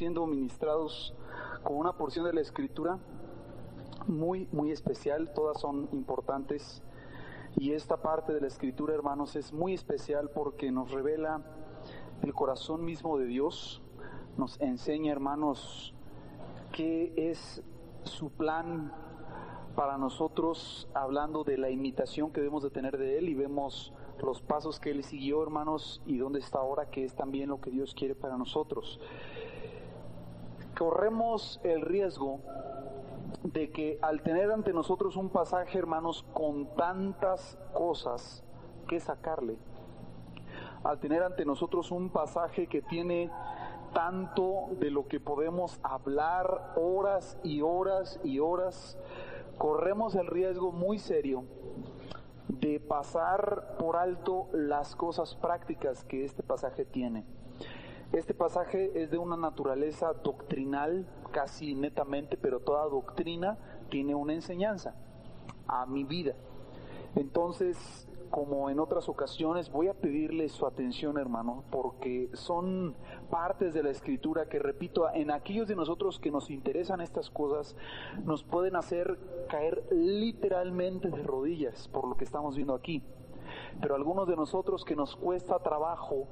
siendo ministrados con una porción de la Escritura muy, muy especial. Todas son importantes. Y esta parte de la Escritura, hermanos, es muy especial porque nos revela el corazón mismo de Dios. Nos enseña, hermanos, qué es su plan para nosotros, hablando de la imitación que debemos de tener de Él, y vemos los pasos que Él siguió, hermanos, y dónde está ahora, que es también lo que Dios quiere para nosotros. Corremos el riesgo de que al tener ante nosotros un pasaje, hermanos, con tantas cosas que sacarle, al tener ante nosotros un pasaje que tiene tanto de lo que podemos hablar horas y horas y horas, corremos el riesgo muy serio de pasar por alto las cosas prácticas que este pasaje tiene. Este pasaje es de una naturaleza doctrinal, casi netamente, pero toda doctrina tiene una enseñanza a mi vida. Entonces, como en otras ocasiones, voy a pedirle su atención, hermano, porque son partes de la Escritura que, repito, en aquellos de nosotros que nos interesan estas cosas, nos pueden hacer caer literalmente de rodillas por lo que estamos viendo aquí. Pero algunos de nosotros que nos cuesta trabajo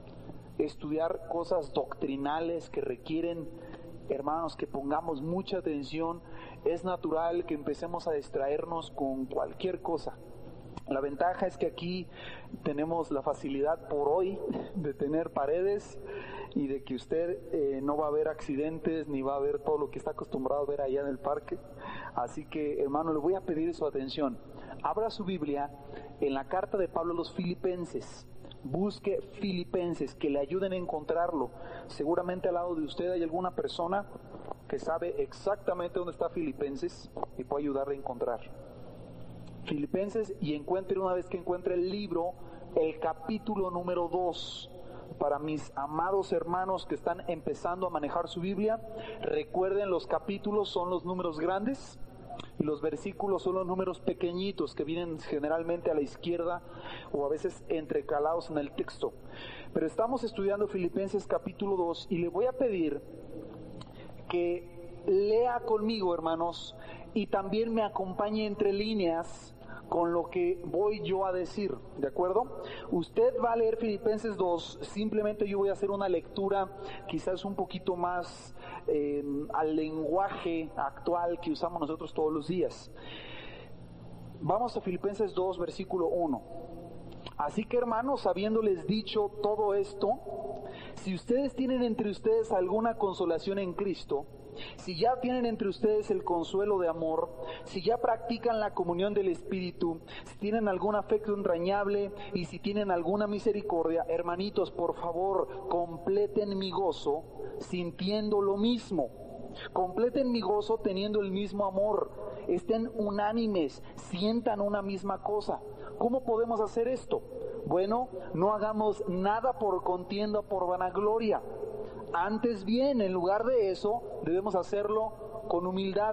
estudiar cosas doctrinales que requieren, hermanos, que pongamos mucha atención, es natural que empecemos a distraernos con cualquier cosa. La ventaja es que aquí tenemos la facilidad por hoy de tener paredes y de que usted no va a ver accidentes ni va a ver todo lo que está acostumbrado a ver allá en el parque. Así que, hermano, le voy a pedir su atención. Abra su Biblia en la carta de Pablo a los Filipenses. Busque Filipenses, que le ayuden a encontrarlo. Seguramente al lado de usted hay alguna persona que sabe exactamente dónde está Filipenses y puede ayudarle a encontrar Filipenses, y encuentre, una vez que encuentre el libro, el capítulo número 2. Para mis amados hermanos que están empezando a manejar su Biblia, recuerden, los capítulos son los números grandes y los versículos son los números pequeñitos que vienen generalmente a la izquierda o a veces entrecalados en el texto. Pero estamos estudiando Filipenses capítulo 2 y le voy a pedir que lea conmigo, hermanos, y también me acompañe entre líneas con lo que voy yo a decir, ¿de acuerdo? Usted va a leer Filipenses 2, simplemente yo voy a hacer una lectura quizás un poquito más al lenguaje actual que usamos nosotros todos los días. Vamos a Filipenses 2, versículo 1. Así que, hermanos, habiéndoles dicho todo esto, si ustedes tienen entre ustedes alguna consolación en Cristo, si ya tienen entre ustedes el consuelo de amor, si ya practican la comunión del Espíritu, si tienen algún afecto entrañable y si tienen alguna misericordia, hermanitos, por favor, completen mi gozo sintiendo lo mismo. Completen mi gozo teniendo el mismo amor. Estén unánimes, sientan una misma cosa. ¿Cómo podemos hacer esto? Bueno, no hagamos nada por contienda, por vanagloria. Antes bien, en lugar de eso, debemos hacerlo con humildad,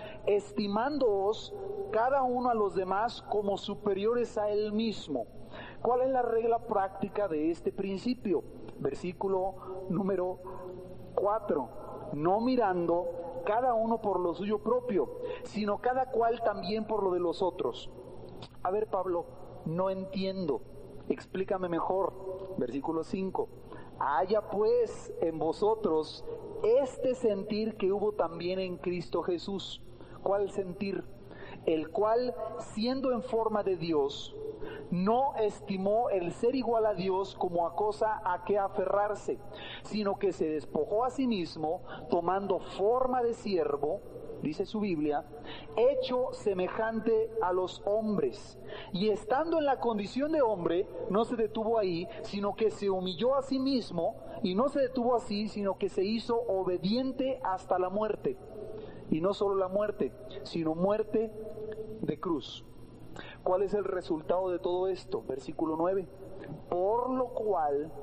estimándoos cada uno a los demás como superiores a él mismo. ¿Cuál es la regla práctica de este principio? Versículo número 4. No mirando cada uno por lo suyo propio, sino cada cual también por lo de los otros. A ver, Pablo, no entiendo. Explícame mejor. Versículo 5. Haya pues en vosotros este sentir que hubo también en Cristo Jesús. ¿Cuál sentir? El cual, siendo en forma de Dios, no estimó el ser igual a Dios como a cosa a que aferrarse, sino que se despojó a sí mismo, tomando forma de siervo, dice su Biblia, hecho semejante a los hombres, y estando en la condición de hombre, no se detuvo ahí, sino que se humilló a sí mismo, y no se detuvo así, sino que se hizo obediente hasta la muerte, y no solo la muerte, sino muerte de cruz. ¿Cuál es el resultado de todo esto? Versículo 9. Por lo cual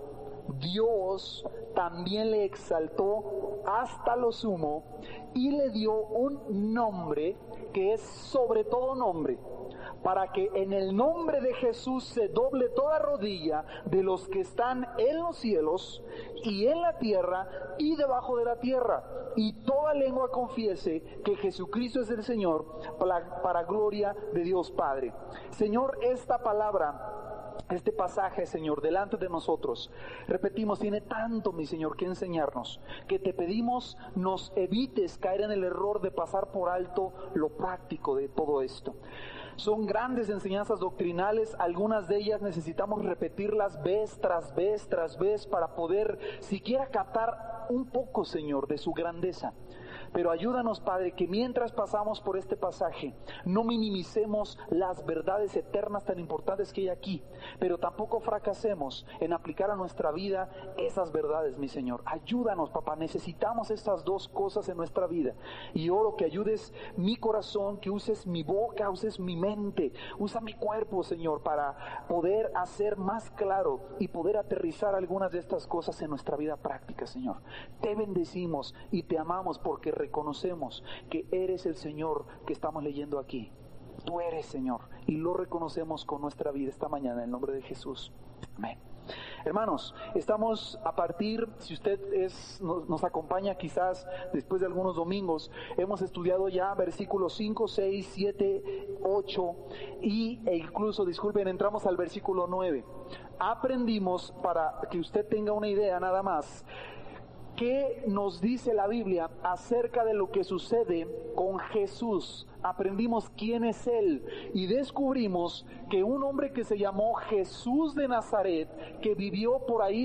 Dios también le exaltó hasta lo sumo y le dio un nombre que es sobre todo nombre, para que en el nombre de Jesús se doble toda rodilla de los que están en los cielos y en la tierra y debajo de la tierra, y toda lengua confiese que Jesucristo es el Señor, para gloria de Dios Padre. Señor, esta palabra, este pasaje, Señor, delante de nosotros, repetimos, tiene tanto, mi Señor, que enseñarnos, que te pedimos nos evites caer en el error de pasar por alto lo práctico de todo esto. Son grandes enseñanzas doctrinales, algunas de ellas necesitamos repetirlas vez tras vez tras vez para poder siquiera captar un poco, Señor, de su grandeza. Pero ayúdanos, Padre, que mientras pasamos por este pasaje no minimicemos las verdades eternas tan importantes que hay aquí, pero tampoco fracasemos en aplicar a nuestra vida esas verdades, mi Señor. Ayúdanos, papá, necesitamos estas dos cosas en nuestra vida, y oro que ayudes mi corazón, que uses mi boca, uses mi mente, usa mi cuerpo, Señor, para poder hacer más claro y poder aterrizar algunas de estas cosas en nuestra vida práctica, Señor. Te bendecimos y te amamos porque reconocemos que eres el Señor que estamos leyendo aquí. Tú eres, Señor, y lo reconocemos con nuestra vida esta mañana en el nombre de Jesús. Amén. Hermanos, estamos a partir, si usted nos acompaña quizás después de algunos domingos, hemos estudiado ya versículos 5, 6, 7, 8 e incluso, disculpen, entramos al versículo 9. Aprendimos, para que usted tenga una idea nada más, ¿qué nos dice la Biblia acerca de lo que sucede con Jesús? Aprendimos quién es Él y descubrimos que un hombre que se llamó Jesús de Nazaret, que vivió por ahí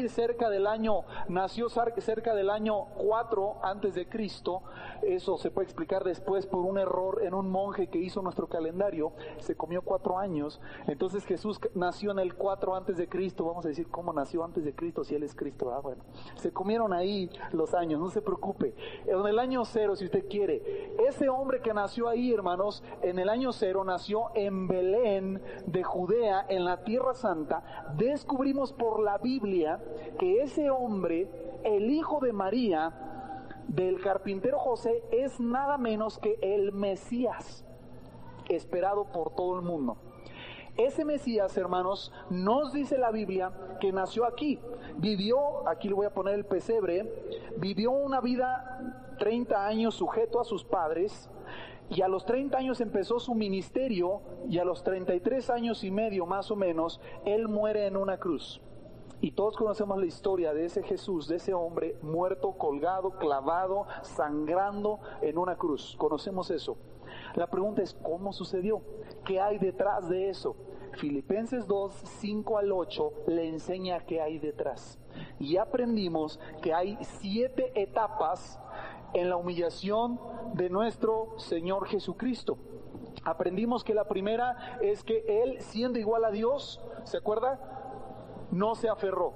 nació cerca del año 4 antes de Cristo, eso se puede explicar después por un error en un monje que hizo nuestro calendario, se comió 4 años, entonces Jesús nació en el 4 antes de Cristo. Vamos a decir, ¿cómo nació antes de Cristo si Él es Cristo? Bueno, se comieron ahí los años, no se preocupe. En el año 0, si usted quiere, ese hombre que nació ahí, hermanos, en el año 0 nació en Belén de Judea, en la Tierra Santa. Descubrimos por la Biblia que ese hombre, el hijo de María, del carpintero José, es nada menos que el Mesías, esperado por todo el mundo. Ese Mesías, hermanos, nos dice la Biblia que nació aquí, vivió, aquí le voy a poner el pesebre, vivió una vida 30 años sujeto a sus padres, y a los 30 años empezó su ministerio, y a los 33 años y medio más o menos, Él muere en una cruz. Y todos conocemos la historia de ese Jesús, de ese hombre muerto, colgado, clavado, sangrando en una cruz. Conocemos eso. La pregunta es, ¿cómo sucedió? ¿Qué hay detrás de eso? Filipenses 2, 5 al 8 le enseña qué hay detrás. Y aprendimos que hay 7 etapas en la humillación de nuestro Señor Jesucristo. Aprendimos que la primera es que Él, siendo igual a Dios, ¿se acuerda? No se aferró.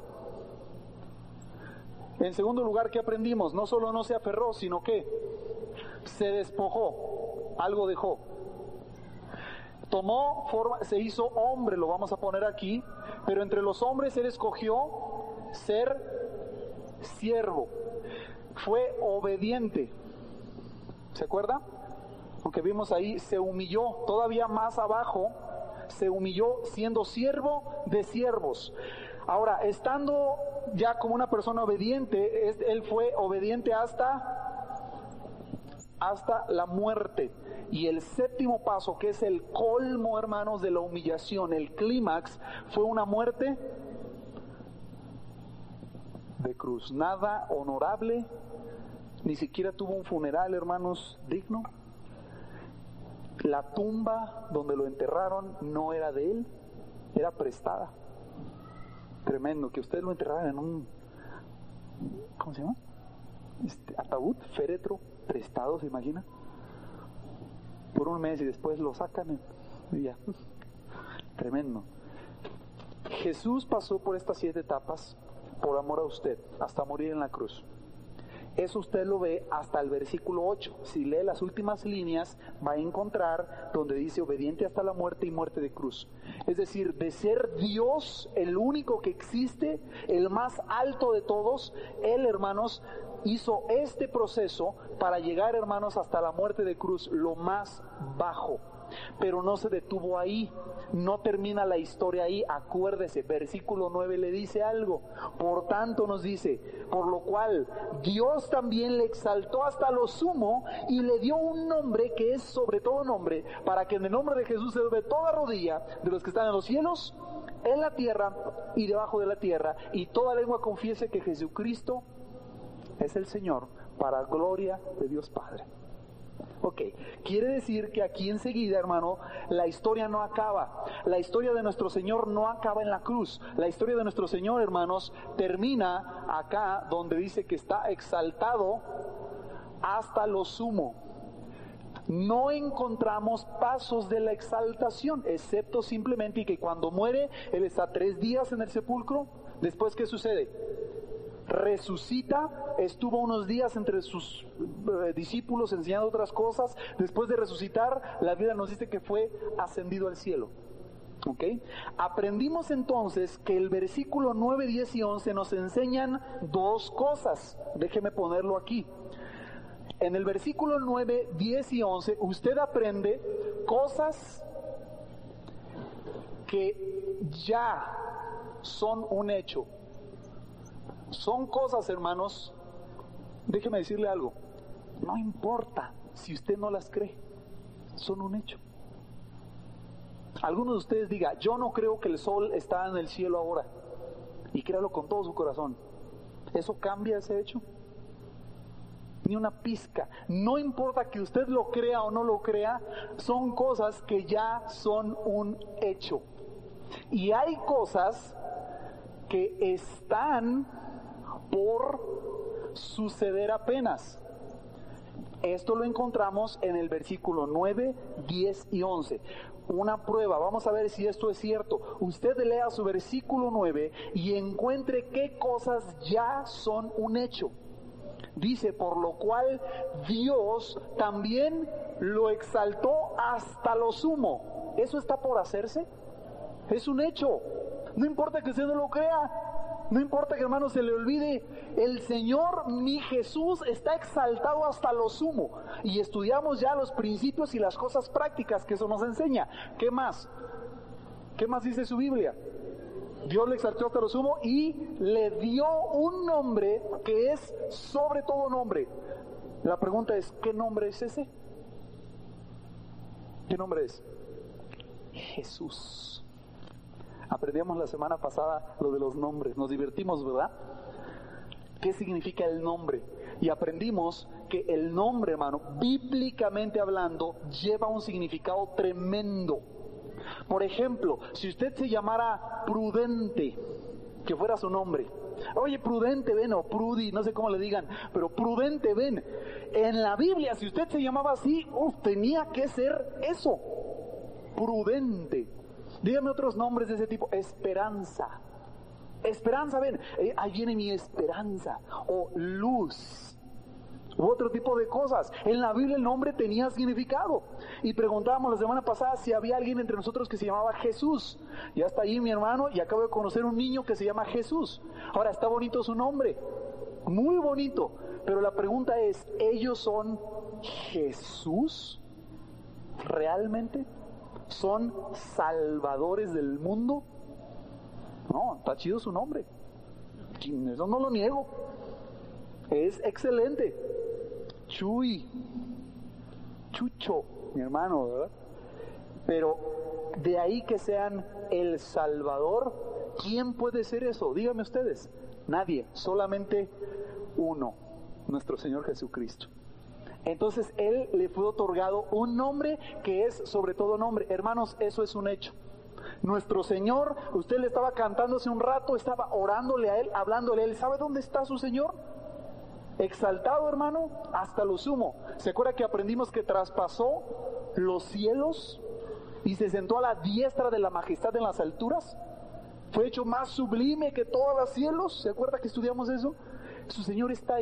En segundo lugar, ¿qué aprendimos? No solo no se aferró, sino que se despojó, algo dejó. Tomó forma, se hizo hombre, lo vamos a poner aquí, pero entre los hombres Él escogió ser siervo. Fue obediente. ¿Se acuerda? Porque vimos ahí, se humilló todavía más abajo, se humilló siendo siervo de siervos. Ahora, estando ya como una persona obediente, Él fue obediente hasta la muerte. Y el séptimo paso, que es el colmo, hermanos, de la humillación, el clímax, fue una muerte de cruz. Nada honorable, ni siquiera tuvo un funeral, hermanos, digno. La tumba donde lo enterraron no era de él, era prestada. Tremendo, que ustedes lo enterraran en un, ¿cómo se llama? Ataúd, féretro, prestado, ¿se imagina? Por un mes y después lo sacan y ya. Tremendo. Jesús pasó por estas 7 etapas por amor a usted, hasta morir en la cruz. Eso usted lo ve hasta el versículo 8. Si lee las últimas líneas, va a encontrar donde dice obediente hasta la muerte y muerte de cruz. Es decir, de ser Dios, el único que existe, el más alto de todos, Él, hermanos, hizo este proceso para llegar, hermanos, hasta la muerte de cruz, lo más bajo. Pero no se detuvo ahí, no termina la historia ahí. Acuérdese, versículo 9 le dice algo. Por tanto nos dice, por lo cual Dios también le exaltó hasta lo sumo y le dio un nombre que es sobre todo nombre, para que en el nombre de Jesús se doble toda rodilla de los que están en los cielos, en la tierra y debajo de la tierra, y toda lengua confiese que Jesucristo es el Señor, para gloria de Dios Padre. Ok, quiere decir que aquí enseguida, hermano, la historia no acaba. La historia de nuestro Señor no acaba en la cruz. La historia de nuestro Señor, hermanos, termina acá donde dice que está exaltado hasta lo sumo. No encontramos pasos de la exaltación, excepto simplemente que cuando muere, Él está 3 días en el sepulcro. Después, ¿qué sucede? Resucita, estuvo unos días entre sus discípulos enseñando otras cosas. Después de resucitar, la Biblia nos dice que fue ascendido al cielo. ¿Ok? Aprendimos entonces que el versículo 9, 10 y 11 nos enseñan 2 cosas. Déjeme ponerlo aquí. En el versículo 9, 10 y 11, usted aprende cosas que ya son un hecho. Son cosas, hermanos, déjeme decirle algo, no importa si usted no las cree, son un hecho. Algunos de ustedes digan, yo no creo que el sol está en el cielo ahora, y créalo con todo su corazón. ¿Eso cambia ese hecho? Ni una pizca. No importa que usted lo crea o no lo crea, son cosas que ya son un hecho. Y hay cosas que están por suceder apenas. Esto lo encontramos en el versículo 9, 10 y 11. Una prueba, vamos a ver si esto es cierto. Usted lea su versículo 9 y encuentre qué cosas ya son un hecho. Dice, por lo cual Dios también lo exaltó hasta lo sumo. ¿Eso está por hacerse? Es un hecho. No importa que usted no lo crea. No importa que, hermano, se le olvide, el Señor, mi Jesús, está exaltado hasta lo sumo. Y estudiamos ya los principios y las cosas prácticas que eso nos enseña. ¿Qué más? ¿Qué más dice su Biblia? Dios le exaltó hasta lo sumo y le dio un nombre que es sobre todo nombre. La pregunta es, ¿qué nombre es ese? ¿Qué nombre es? Jesús. Aprendíamos la semana pasada lo de los nombres, nos divertimos, ¿verdad? ¿Qué significa el nombre? Y aprendimos que el nombre, hermano, bíblicamente hablando, lleva un significado tremendo. Por ejemplo, si usted se llamara Prudente, que fuera su nombre, oye, Prudente, ven, o Prudi, no sé cómo le digan, pero Prudente, ven. En la Biblia, si usted se llamaba así, tenía que ser eso, Prudente. Dígame otros nombres de ese tipo. Esperanza. Esperanza, ven, ahí viene mi esperanza. O luz. U otro tipo de cosas. En la Biblia el nombre tenía significado. Y preguntábamos la semana pasada si había alguien entre nosotros que se llamaba Jesús. Ya está ahí mi hermano y acabo de conocer un niño que se llama Jesús. Ahora, está bonito su nombre. Muy bonito. Pero la pregunta es, ¿ellos son Jesús? ¿Realmente? ¿Son salvadores del mundo? No, está chido su nombre. Eso no lo niego. Es excelente. Chuy, Chucho, mi hermano, ¿verdad? Pero de ahí que sean el Salvador, ¿quién puede ser eso? Díganme ustedes. Nadie, solamente uno, nuestro Señor Jesucristo. Entonces Él le fue otorgado un nombre que es sobre todo nombre. Hermanos, eso es un hecho. Nuestro Señor, usted le estaba cantando hace un rato, estaba orándole a Él, hablándole a Él. ¿Sabe dónde está su Señor? Exaltado, hermano, hasta lo sumo. ¿Se acuerda que aprendimos que traspasó los cielos y se sentó a la diestra de la majestad en las alturas? Fue hecho más sublime que todos los cielos. ¿Se acuerda que estudiamos eso? Su Señor está ahí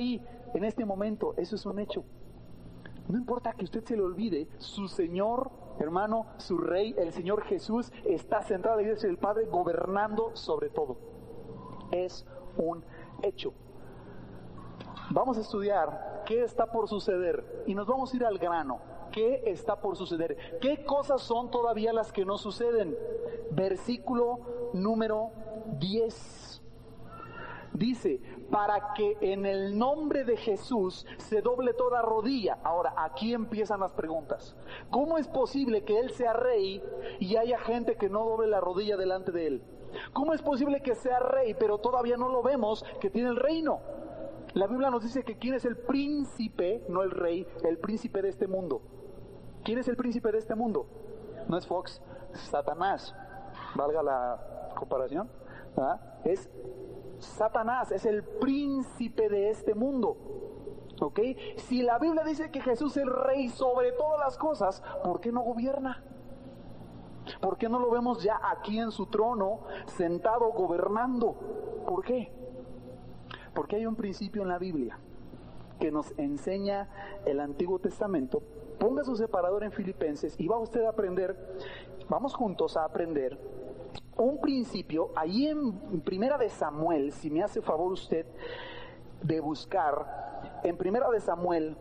en este momento, eso es un hecho. No importa que usted se le olvide, su Señor, hermano, su Rey, el Señor Jesús, está sentado a la iglesia del Padre gobernando sobre todo. Es un hecho. Vamos a estudiar qué está por suceder y nos vamos a ir al grano. ¿Qué está por suceder? ¿Qué cosas son todavía las que no suceden? Versículo número 10. Dice, para que en el nombre de Jesús se doble toda rodilla. Ahora, aquí empiezan las preguntas. ¿Cómo es posible que Él sea rey y haya gente que no doble la rodilla delante de Él? ¿Cómo es posible que sea rey, pero todavía no lo vemos, que tiene el reino? La Biblia nos dice que quién es el príncipe, no el rey, el príncipe de este mundo. ¿Quién es el príncipe de este mundo? No es Fox, es Satanás. Valga la comparación. Es Satanás, es el príncipe de este mundo. ¿Ok? Si la Biblia dice que Jesús es el rey sobre todas las cosas, ¿por qué no gobierna? ¿Por qué no lo vemos ya aquí en su trono, sentado, gobernando? ¿Por qué? Porque hay un principio en la Biblia que nos enseña el Antiguo Testamento. Ponga su separador en Filipenses y va usted a aprender, vamos juntos a aprender un principio, ahí en Primera de Samuel, si me hace favor usted de buscar, en Primera de Samuel,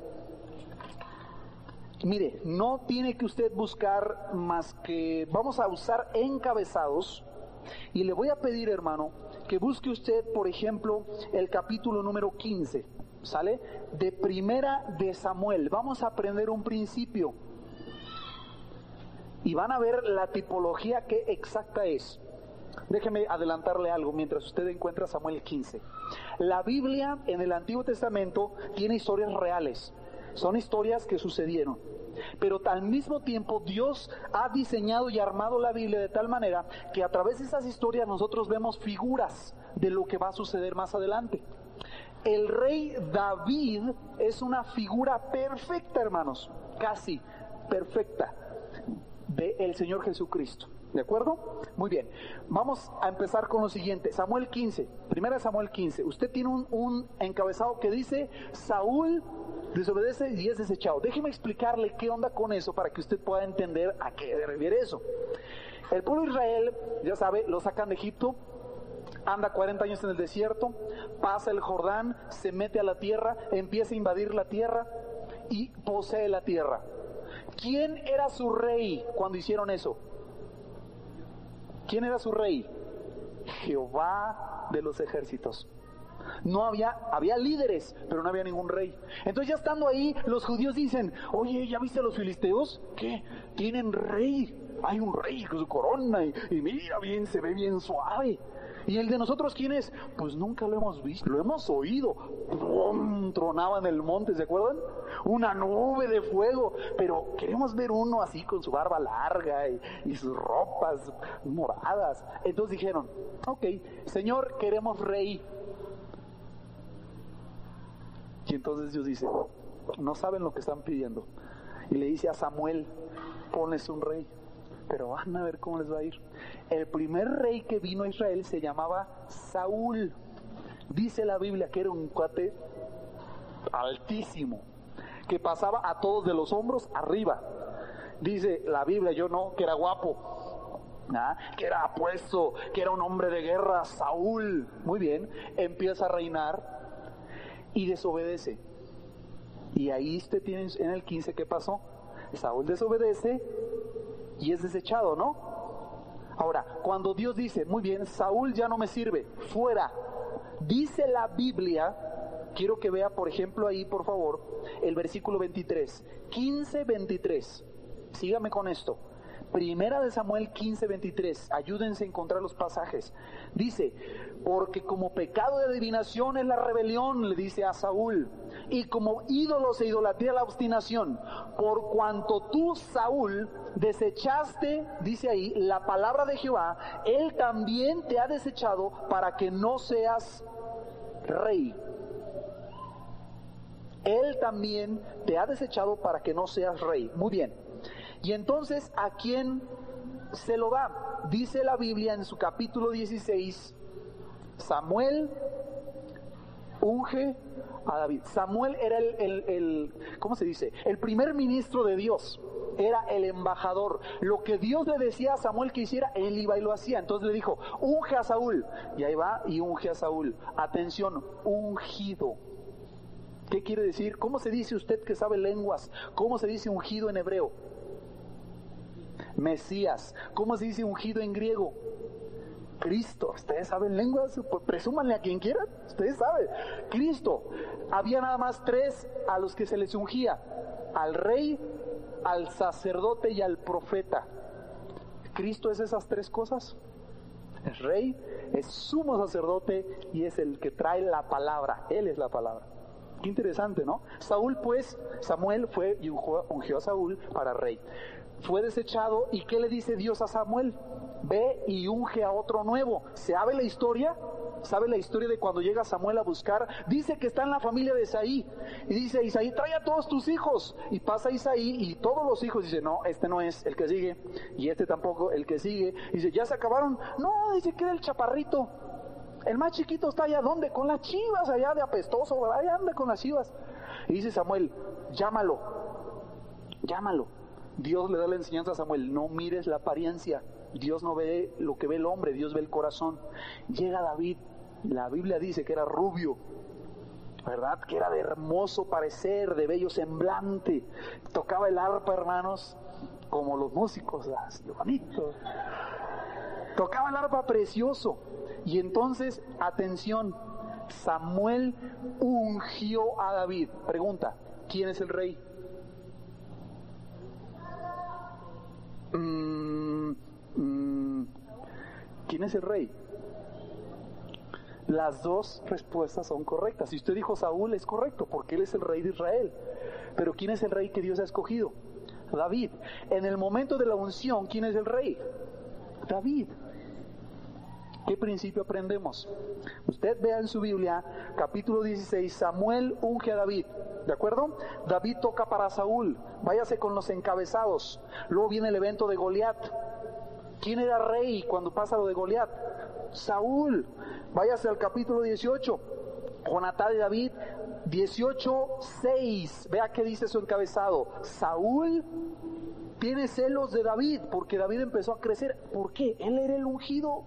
mire, no tiene que usted buscar más que, vamos a usar encabezados, y le voy a pedir, hermano, que busque usted, por ejemplo, el capítulo número 15, ¿sale? De Primera de Samuel. Vamos a aprender un principio y van a ver la tipología que exacta es. Déjeme adelantarle algo mientras usted encuentra Samuel 15. La Biblia en el Antiguo Testamento tiene historias reales, son historias que sucedieron. Pero al mismo tiempo Dios ha diseñado y armado la Biblia de tal manera que a través de esas historias nosotros vemos figuras de lo que va a suceder más adelante. El rey David es una figura perfecta, hermanos, casi perfecta, del Señor Jesucristo. ¿De acuerdo? Muy bien. Vamos a empezar con lo siguiente. Samuel 15, primera Samuel 15. Usted tiene un encabezado que dice Saúl desobedece y es desechado. Déjeme explicarle qué onda con eso para que usted pueda entender a qué se refiere eso. El pueblo de Israel, ya sabe, lo sacan de Egipto, anda 40 años en el desierto, pasa el Jordán, se mete a la tierra, empieza a invadir la tierra y posee la tierra. ¿Quién era su rey cuando hicieron eso? ¿Quién era su rey? Jehová de los ejércitos. No había líderes, pero no había ningún rey. Entonces ya estando ahí, los judíos dicen, oye, ¿ya viste a los filisteos? ¿Qué? Tienen rey. Hay un rey con su corona y mira bien, se ve bien suave. ¿Y el de nosotros quién es? Pues nunca lo hemos visto, lo hemos oído. ¡Pum! Tronaba en el monte, ¿se acuerdan? Una nube de fuego, pero queremos ver uno así con su barba larga y sus ropas moradas. Entonces dijeron, ok, Señor, queremos rey. Y entonces Dios dice, no saben lo que están pidiendo. Y le dice a Samuel, ponles un rey. Pero van a ver cómo les va a ir. El primer rey que vino a Israel se llamaba Saúl. Dice la Biblia que era un cuate altísimo, que pasaba a todos de los hombros arriba. Dice la Biblia, yo no, que era guapo, que era apuesto, que era un hombre de guerra. Saúl, muy bien, empieza a reinar y desobedece. Y ahí usted tiene en el 15 ¿qué pasó? Saúl desobedece y es desechado, ¿no? Ahora, cuando Dios dice, muy bien, Saúl ya no me sirve, fuera, dice la Biblia, quiero que vea, por ejemplo, ahí, por favor, el versículo 23, 15:23, sígame con esto, Primera de Samuel 15:23, ayúdense a encontrar los pasajes, dice, porque como pecado de adivinación es la rebelión, le dice a Saúl, y como ídolos e idolatría la obstinación, por cuanto tú, Saúl, desechaste, dice ahí, la palabra de Jehová, él también te ha desechado para que no seas rey. Él también te ha desechado para que no seas rey. Muy bien. Y entonces, ¿a quién se lo da? Dice la Biblia en su capítulo 16, Samuel unge a David. Samuel era ¿cómo se dice? El primer ministro de Dios. Era el embajador. Lo que Dios le decía a Samuel que hiciera, él iba y lo hacía. Entonces le dijo, unge a Saúl. Y ahí va y unge a Saúl. Atención, ungido. ¿Qué quiere decir? ¿Cómo se dice usted que sabe lenguas? ¿Cómo se dice ungido en hebreo? Mesías. ¿Cómo se dice ungido en griego? Cristo. ¿Ustedes saben lenguas? Pues presúmanle a quien quieran. Ustedes saben. Cristo. Había nada más 3 a los que se les ungía. Al rey, al sacerdote y al profeta. Cristo es esas 3 cosas. Es rey, es sumo sacerdote y es el que trae la palabra. Él es la palabra. Qué interesante, ¿no? Samuel fue y ungió a Saúl para rey. Fue desechado, ¿y qué le dice Dios a Samuel? Ve y unge a otro nuevo. ¿Sabe la historia? ¿Sabe la historia de cuando llega Samuel a buscar? Dice que está en la familia de Isaí. Y dice Isaí, trae a todos tus hijos. Y pasa Isaí y todos los hijos. Dice, no, este no es el que sigue. Y este tampoco, el que sigue. Dice, ¿ya se acabaron? No, dice, queda el chaparrito. El más chiquito está allá, ¿dónde? Con las chivas, allá de apestoso, ¿verdad? Allá anda con las chivas. Y dice Samuel, llámalo. Dios le da la enseñanza a Samuel, no mires la apariencia. Dios no ve lo que ve el hombre, Dios ve el corazón. Llega David, la Biblia dice que era rubio, ¿verdad? Que era de hermoso parecer, de bello semblante. Tocaba el arpa, hermanos, como los músicos, así bonito. Tocaba el arpa precioso. Y entonces, atención, Samuel ungió a David. Pregunta, ¿quién es el rey? ¿Quién es el rey? Las 2 respuestas son correctas. Si usted dijo Saúl, es correcto, porque él es el rey de Israel. Pero ¿quién es el rey que Dios ha escogido? David. En el momento de la unción, ¿quién es el rey? David. ¿Qué principio aprendemos? Usted vea en su Biblia, capítulo 16, Samuel unge a David, ¿de acuerdo? David toca para Saúl, váyase con los encabezados. Luego viene el evento de Goliat. ¿Quién era rey cuando pasa lo de Goliat? Saúl. Váyase al capítulo 18, Jonatán y David, 18:6. Vea qué dice su encabezado. Saúl tiene celos de David, porque David empezó a crecer. ¿Por qué? Él era el ungido.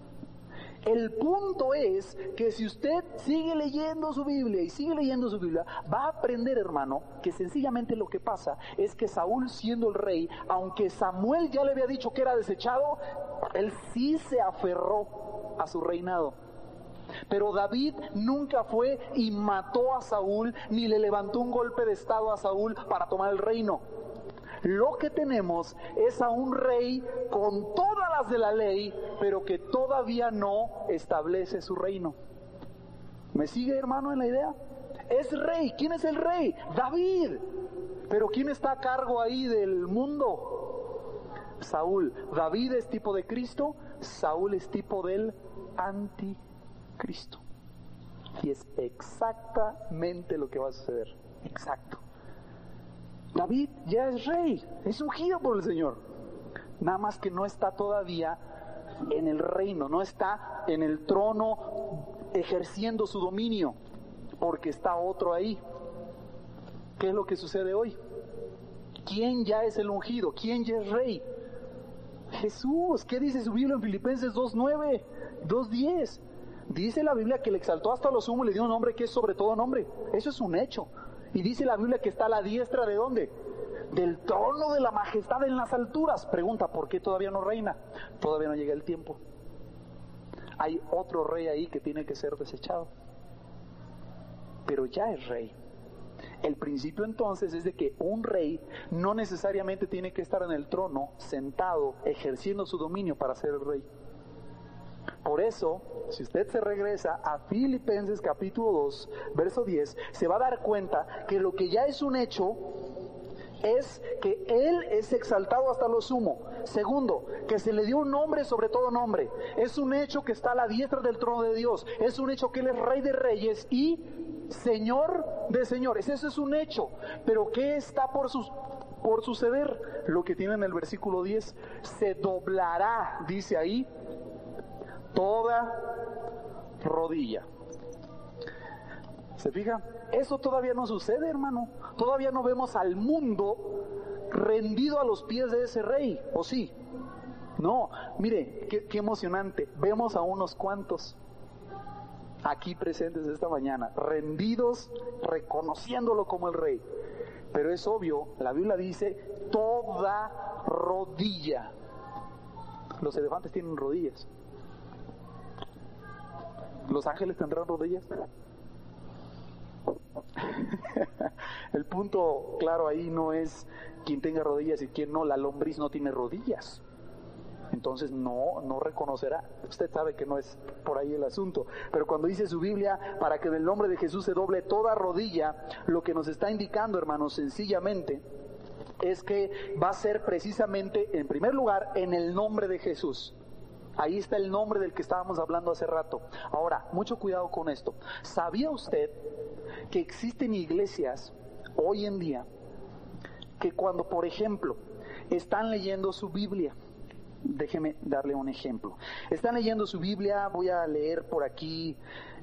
El punto es que si usted sigue leyendo su Biblia y sigue leyendo su Biblia, va a aprender, hermano, que sencillamente lo que pasa es que Saúl, siendo el rey, aunque Samuel ya le había dicho que era desechado, él sí se aferró a su reinado. Pero David nunca fue y mató a Saúl, ni le levantó un golpe de estado a Saúl para tomar el reino. Lo que tenemos es a un rey con todas las de la ley, pero que todavía no establece su reino. ¿Me sigue, hermano, en la idea? Es rey. ¿Quién es el rey? David. Pero ¿quién está a cargo ahí del mundo? Saúl. David es tipo de Cristo, Saúl es tipo del anticristo. Y es exactamente lo que va a suceder. Exacto. David ya es rey, es ungido por el Señor. Nada más que no está todavía en el reino, no está en el trono ejerciendo su dominio, porque está otro ahí. ¿Qué es lo que sucede hoy? ¿Quién ya es el ungido? ¿Quién ya es rey? Jesús. ¿Qué dice su Biblia en Filipenses 2:9, 2:10? Dice la Biblia que le exaltó hasta lo sumo y le dio un nombre que es sobre todo nombre. Eso es un hecho. Y dice la Biblia que está a la diestra ¿de dónde? Del trono de la majestad en las alturas. Pregunta, ¿por qué todavía no reina? Todavía no llega el tiempo. Hay otro rey ahí que tiene que ser desechado. Pero ya es rey. El principio entonces es de que un rey no necesariamente tiene que estar en el trono, sentado, ejerciendo su dominio para ser el rey. Por eso, si usted se regresa a Filipenses capítulo 2, verso 10, se va a dar cuenta que lo que ya es un hecho es que Él es exaltado hasta lo sumo. Segundo, que se le dio un nombre sobre todo nombre. Es un hecho que está a la diestra del trono de Dios. Es un hecho que Él es Rey de Reyes y Señor de Señores. Eso es un hecho. Pero ¿qué está por suceder? Lo que tiene en el versículo 10. Se doblará, dice ahí, toda rodilla. ¿Se fija? eso todavía no sucede, hermano. Todavía no vemos al mundo rendido a los pies de ese rey, ¿o sí? No, mire, qué emocionante. Vemos a unos cuantos aquí presentes esta mañana, rendidos, reconociéndolo como el rey. Pero es obvio, la Biblia dice, toda rodilla. Los elefantes tienen rodillas. ¿Los ángeles tendrán rodillas? El punto claro ahí no es quién tenga rodillas y quién no. La lombriz no tiene rodillas, entonces no reconocerá. Usted sabe que no es por ahí el asunto. Pero cuando dice su Biblia, para que en el nombre de Jesús se doble toda rodilla, lo que nos está indicando, hermanos, sencillamente es que va a ser precisamente, en primer lugar, en el nombre de Jesús. Ahí está el nombre del que estábamos hablando hace rato. Ahora, mucho cuidado con esto. ¿Sabía usted que existen iglesias hoy en día que cuando, por ejemplo, están leyendo su Biblia, déjeme darle un ejemplo, están leyendo su Biblia, voy a leer por aquí,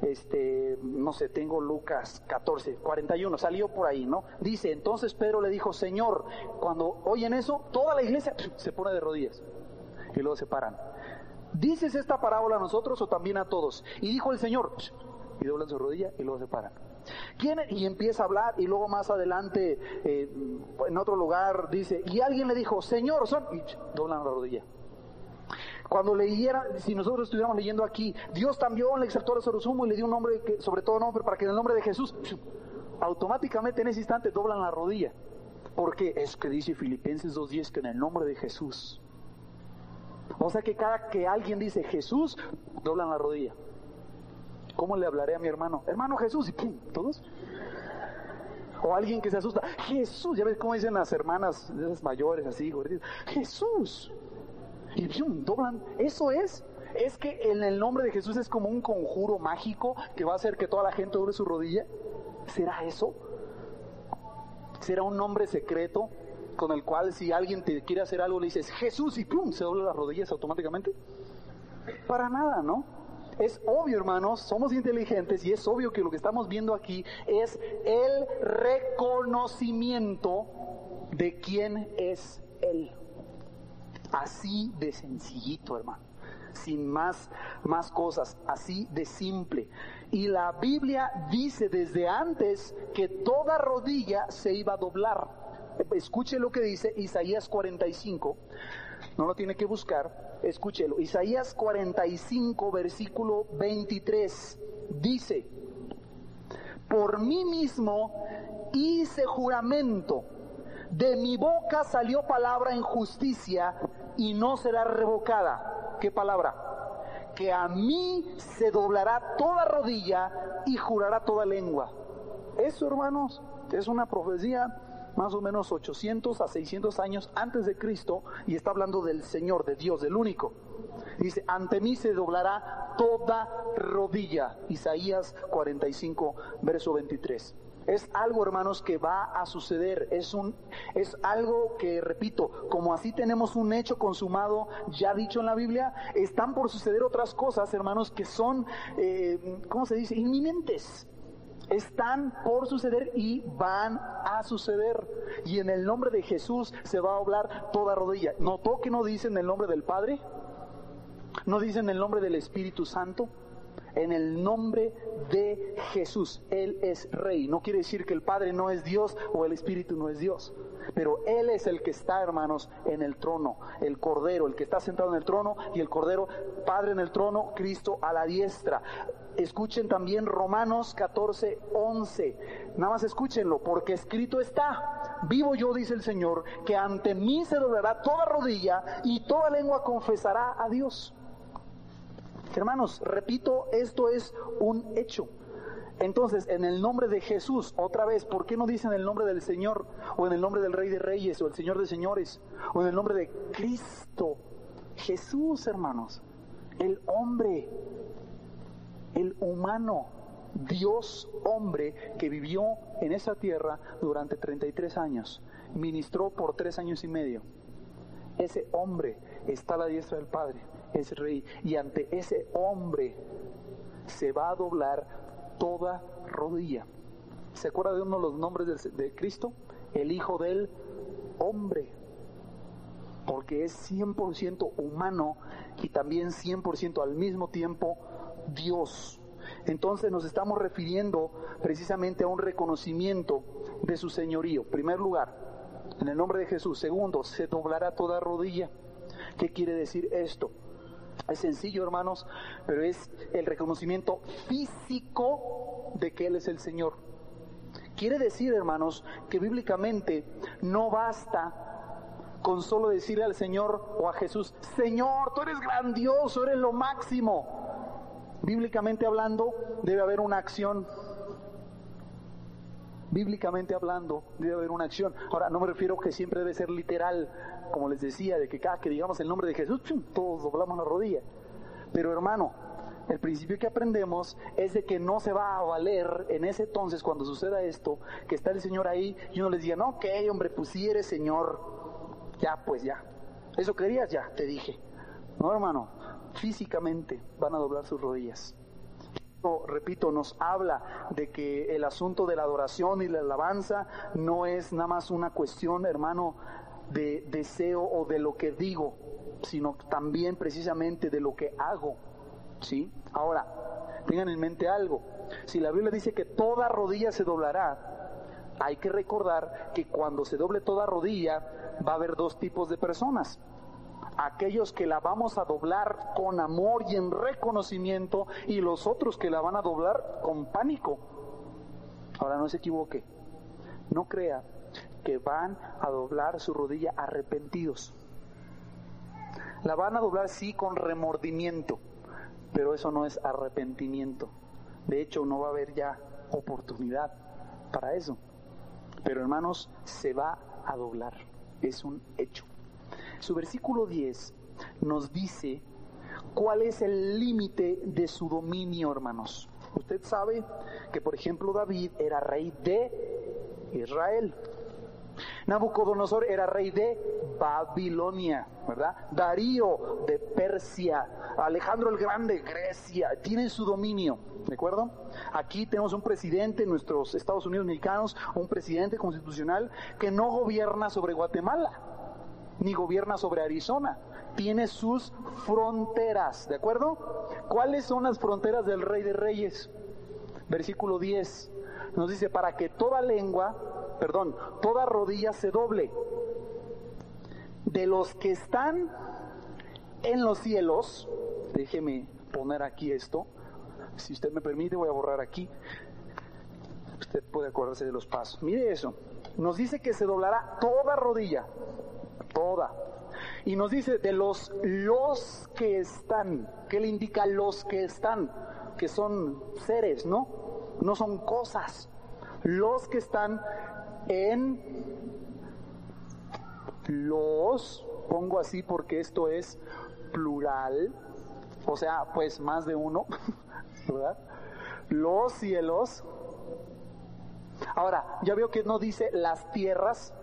no sé, tengo Lucas 14, 41, salió por ahí, ¿no? Dice, entonces Pedro le dijo, Señor, cuando oyen eso, toda la iglesia se pone de rodillas y luego se paran. ¿Dices esta parábola a nosotros o también a todos? Y dijo el Señor, y doblan su rodilla y luego se paran. ¿Quién? Y empieza a hablar, y luego más adelante, en otro lugar, dice, y alguien le dijo, Señor, son, y doblan la rodilla. Cuando leyera, si nosotros estuviéramos leyendo aquí, Dios también le exaltó sobre sumo y le dio un nombre, sobre todo nombre, para que en el nombre de Jesús, automáticamente en ese instante doblan la rodilla. Porque es que dice Filipenses 2:10 que en el nombre de Jesús. O sea que cada que alguien dice Jesús, doblan la rodilla. ¿Cómo le hablaré a mi hermano? Hermano Jesús, y ¡pum! ¿Todos? O alguien que se asusta, Jesús, ya ves cómo dicen las hermanas, esas mayores así, gorditas, Jesús. Y ¡pum! Doblan. Eso es que en el nombre de Jesús es como un conjuro mágico que va a hacer que toda la gente doble su rodilla. ¿Será eso? ¿Será un nombre secreto con el cual si alguien te quiere hacer algo le dices Jesús y ¡pum! Se doblan las rodillas automáticamente? Para nada, ¿no? Es obvio, hermanos, somos inteligentes y es obvio que lo que estamos viendo aquí es el reconocimiento de quién es Él. Así de sencillito, hermano, sin más cosas, así de simple. Y la Biblia dice desde antes que toda rodilla se iba a doblar. Escuche lo que dice Isaías 45, no lo tiene que buscar, escúchelo. Isaías 45, versículo 23, dice, por mí mismo hice juramento, de mi boca salió palabra en justicia y no será revocada. ¿Qué palabra? Que a mí se doblará toda rodilla y jurará toda lengua. Eso, hermanos, es una profecía más o menos 800 a 600 años antes de Cristo, y está hablando del Señor, de Dios, del único. Dice, ante mí se doblará toda rodilla. Isaías 45, verso 23. Es algo, hermanos, que va a suceder. Es algo que, repito, como así tenemos un hecho consumado ya dicho en la Biblia, están por suceder otras cosas, hermanos, que son, ¿cómo se dice? Inminentes. Están por suceder y van a suceder. Y en el nombre de Jesús se va a doblar toda rodilla. ¿Notó que no dice en el nombre del Padre? ¿No dice en el nombre del Espíritu Santo? En el nombre de Jesús. Él es Rey. No quiere decir que el Padre no es Dios o el Espíritu no es Dios. Pero Él es el que está, hermanos, en el trono. El Cordero, el que está sentado en el trono, y el Cordero, Padre en el trono, Cristo a la diestra. Escuchen también Romanos 14, 11. Nada más escúchenlo, porque escrito está, vivo yo, dice el Señor, que ante mí se doblará toda rodilla y toda lengua confesará a Dios. Hermanos, repito, esto es un hecho. Entonces, en el nombre de Jesús, otra vez, ¿por qué no dicen el nombre del Señor? O en el nombre del Rey de Reyes, o el Señor de Señores, o en el nombre de Cristo Jesús, hermanos, el hombre, el humano, Dios hombre, que vivió en esa tierra durante 33 años, ministró por 3 años y medio. Ese hombre está a la diestra del Padre, es Rey, y ante ese hombre se va a doblar toda rodilla. ¿Se acuerda de uno de los nombres de Cristo? El Hijo del Hombre. Porque es 100% humano y también 100% al mismo tiempo Dios. Entonces nos estamos refiriendo precisamente a un reconocimiento de su señorío. En primer lugar, en el nombre de Jesús. Segundo, se doblará toda rodilla. ¿Qué quiere decir esto? Es sencillo, hermanos, pero es el reconocimiento físico de que Él es el Señor. Quiere decir, hermanos, que bíblicamente no basta con solo decirle al Señor o a Jesús: Señor, tú eres grandioso, eres lo máximo. Bíblicamente hablando, debe haber una acción. Bíblicamente hablando, debe haber una acción. Ahora, no me refiero que siempre debe ser literal, como les decía, de que cada que digamos el nombre de Jesús, todos doblamos la rodilla. Pero, hermano, el principio que aprendemos es de que no se va a valer en ese entonces, cuando suceda esto, que está el Señor ahí y uno les diga: no, ok, hombre, pues sí eres Señor. Ya, pues ya. ¿Eso querías? Ya, te dije. No, hermano, físicamente van a doblar sus rodillas. Repito, nos habla de que el asunto de la adoración y la alabanza no es nada más una cuestión, hermano, de deseo o de lo que digo, sino también precisamente de lo que hago, ¿sí? Ahora, tengan en mente algo. Si la Biblia dice que toda rodilla se doblará, hay que recordar que cuando se doble toda rodilla va a haber dos tipos de personas: aquellos que la vamos a doblar con amor y en reconocimiento, y los otros que la van a doblar con pánico. Ahora, no se equivoque, no crea que van a doblar su rodilla arrepentidos. La van a doblar sí con remordimiento, pero eso no es arrepentimiento. De hecho, no va a haber ya oportunidad para eso. Pero, hermanos, se va a doblar, es un hecho. Su versículo 10 nos dice cuál es el límite de su dominio, hermanos. Usted sabe que, por ejemplo, David era rey de Israel. Nabucodonosor era rey de Babilonia, ¿verdad? Darío de Persia, Alejandro el Grande, Grecia. Tienen su dominio, ¿de acuerdo? Aquí tenemos un presidente en nuestros Estados Unidos mexicanos, un presidente constitucional que no gobierna sobre Guatemala, ni gobierna sobre Arizona. Tiene sus fronteras, ¿de acuerdo? ¿Cuáles son las fronteras del Rey de Reyes? Versículo 10 nos dice: para que toda rodilla se doble, de los que están en los cielos. Déjeme poner aquí esto, si usted me permite voy a borrar aquí, usted puede acordarse de los pasos. Mire eso, nos dice que se doblará toda rodilla, toda. Y nos dice de los que están. ¿Qué le indica los que están? Que son seres, ¿no? No son cosas. Los que están en los, pongo así porque esto es plural, o sea, pues más de uno, ¿verdad? Los cielos. Ahora, ya veo que no dice las tierras,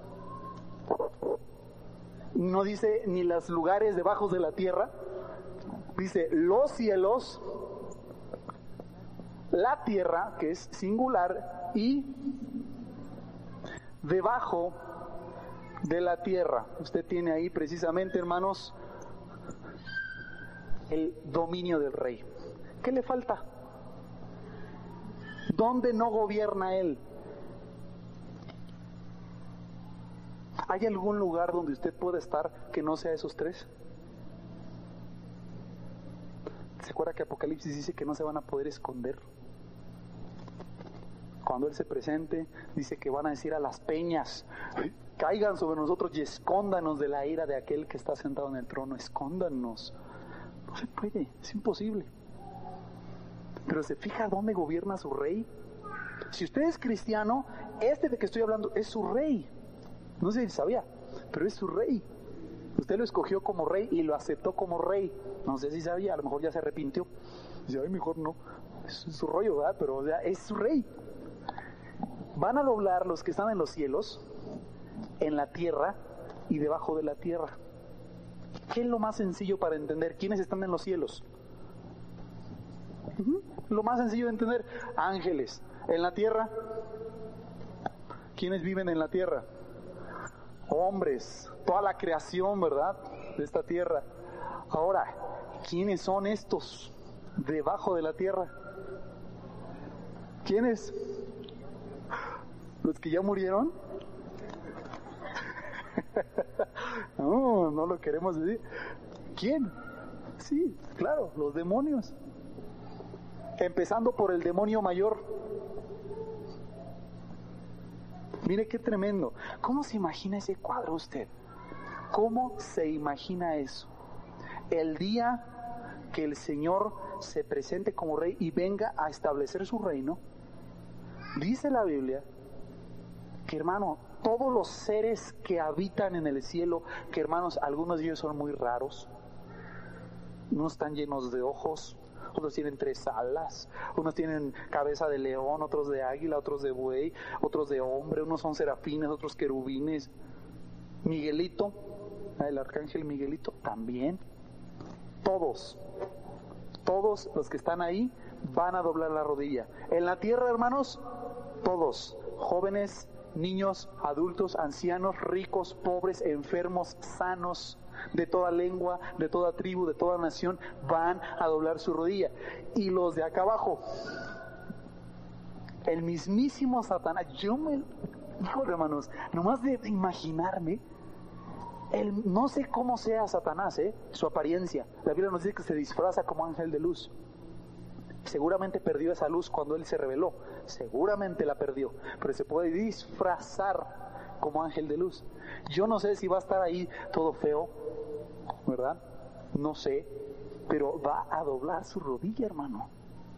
no dice ni los lugares debajo de la tierra, dice los cielos, la tierra, que es singular, y debajo de la tierra. Usted tiene ahí precisamente, hermanos, el dominio del rey. ¿Qué le falta? ¿Dónde no gobierna él? ¿Hay algún lugar donde usted pueda estar que no sea esos tres? ¿Se acuerda que Apocalipsis dice que no se van a poder esconder? Cuando Él se presente, dice que van a decir a las peñas: caigan sobre nosotros y escóndanos de la ira de aquel que está sentado en el trono. Escóndanos. No se puede, es imposible. Pero ¿se fija dónde gobierna su rey? Si usted es cristiano, este de que estoy hablando es su rey. No sé si sabía, pero es su rey. Usted lo escogió como rey y lo aceptó como rey. No sé si sabía, a lo mejor ya se arrepintió. Dice: ay, mejor no. Es su rollo, ¿verdad? Pero ya es su rey. Van a doblar los que están en los cielos, en la tierra y debajo de la tierra. ¿Qué es lo más sencillo para entender? ¿Quiénes están en los cielos? Lo más sencillo de entender: ángeles. En la tierra, ¿quiénes viven en la tierra? Hombres, toda la creación, ¿verdad? De esta tierra. Ahora, ¿quiénes son estos debajo de la tierra? ¿Quiénes? ¿Los que ya murieron? No lo queremos decir. ¿Quién? Sí, claro, los demonios. Empezando por el demonio mayor. Mire qué tremendo. ¿Cómo se imagina ese cuadro usted? ¿Cómo se imagina eso? El día que el Señor se presente como rey y venga a establecer su reino, dice la Biblia que, hermano, todos los seres que habitan en el cielo, que, hermanos, algunos de ellos son muy raros, unos están llenos de ojos, otros tienen 3 alas, unos tienen cabeza de león, otros de águila, otros de buey, otros de hombre, unos son serafines, otros querubines. Miguelito, el arcángel Miguelito, también. Todos los que están ahí van a doblar la rodilla. En la tierra, hermanos, todos, jóvenes, niños, adultos, ancianos, ricos, pobres, enfermos, sanos, de toda lengua, de toda tribu, de toda nación, van a doblar su rodilla. Y los de acá abajo, el mismísimo Satanás, híjole, hermanos, nomás de imaginarme, no sé cómo sea Satanás, su apariencia. La Biblia nos dice que se disfraza como ángel de luz. Seguramente perdió esa luz cuando él se reveló, seguramente la perdió, pero se puede disfrazar como ángel de luz. Yo no sé si va a estar ahí todo feo, ¿verdad? No sé, pero va a doblar su rodilla, hermano.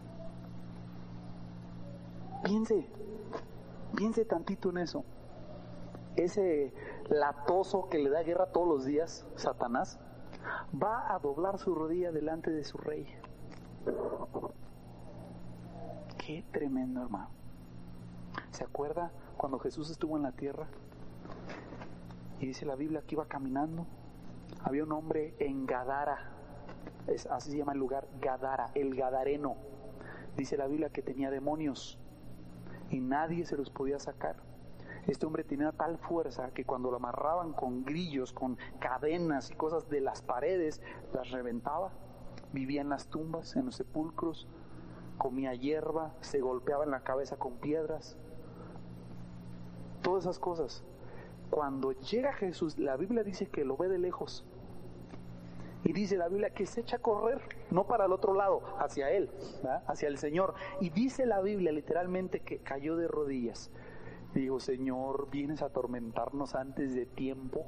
Piense tantito en eso. Ese latoso que le da guerra todos los días, Satanás, va a doblar su rodilla delante de su rey. Qué tremendo, hermano. ¿Se acuerda cuando Jesús estuvo en la tierra? Y dice la Biblia que iba caminando. Había un hombre en Gadara, así se llama el lugar, Gadara, el Gadareno. Dice la Biblia que tenía demonios y nadie se los podía sacar. Este hombre tenía tal fuerza que cuando lo amarraban con grillos, con cadenas y cosas de las paredes, las reventaba. Vivía en las tumbas, en los sepulcros, comía hierba, se golpeaba en la cabeza con piedras. Todas esas cosas. Cuando llega Jesús, la Biblia dice que lo ve de lejos. Y dice la Biblia que se echa a correr, no para el otro lado, hacia Él, ¿verdad? Hacia el Señor. Y dice la Biblia literalmente que cayó de rodillas. Y dijo: Señor, ¿vienes a atormentarnos antes de tiempo?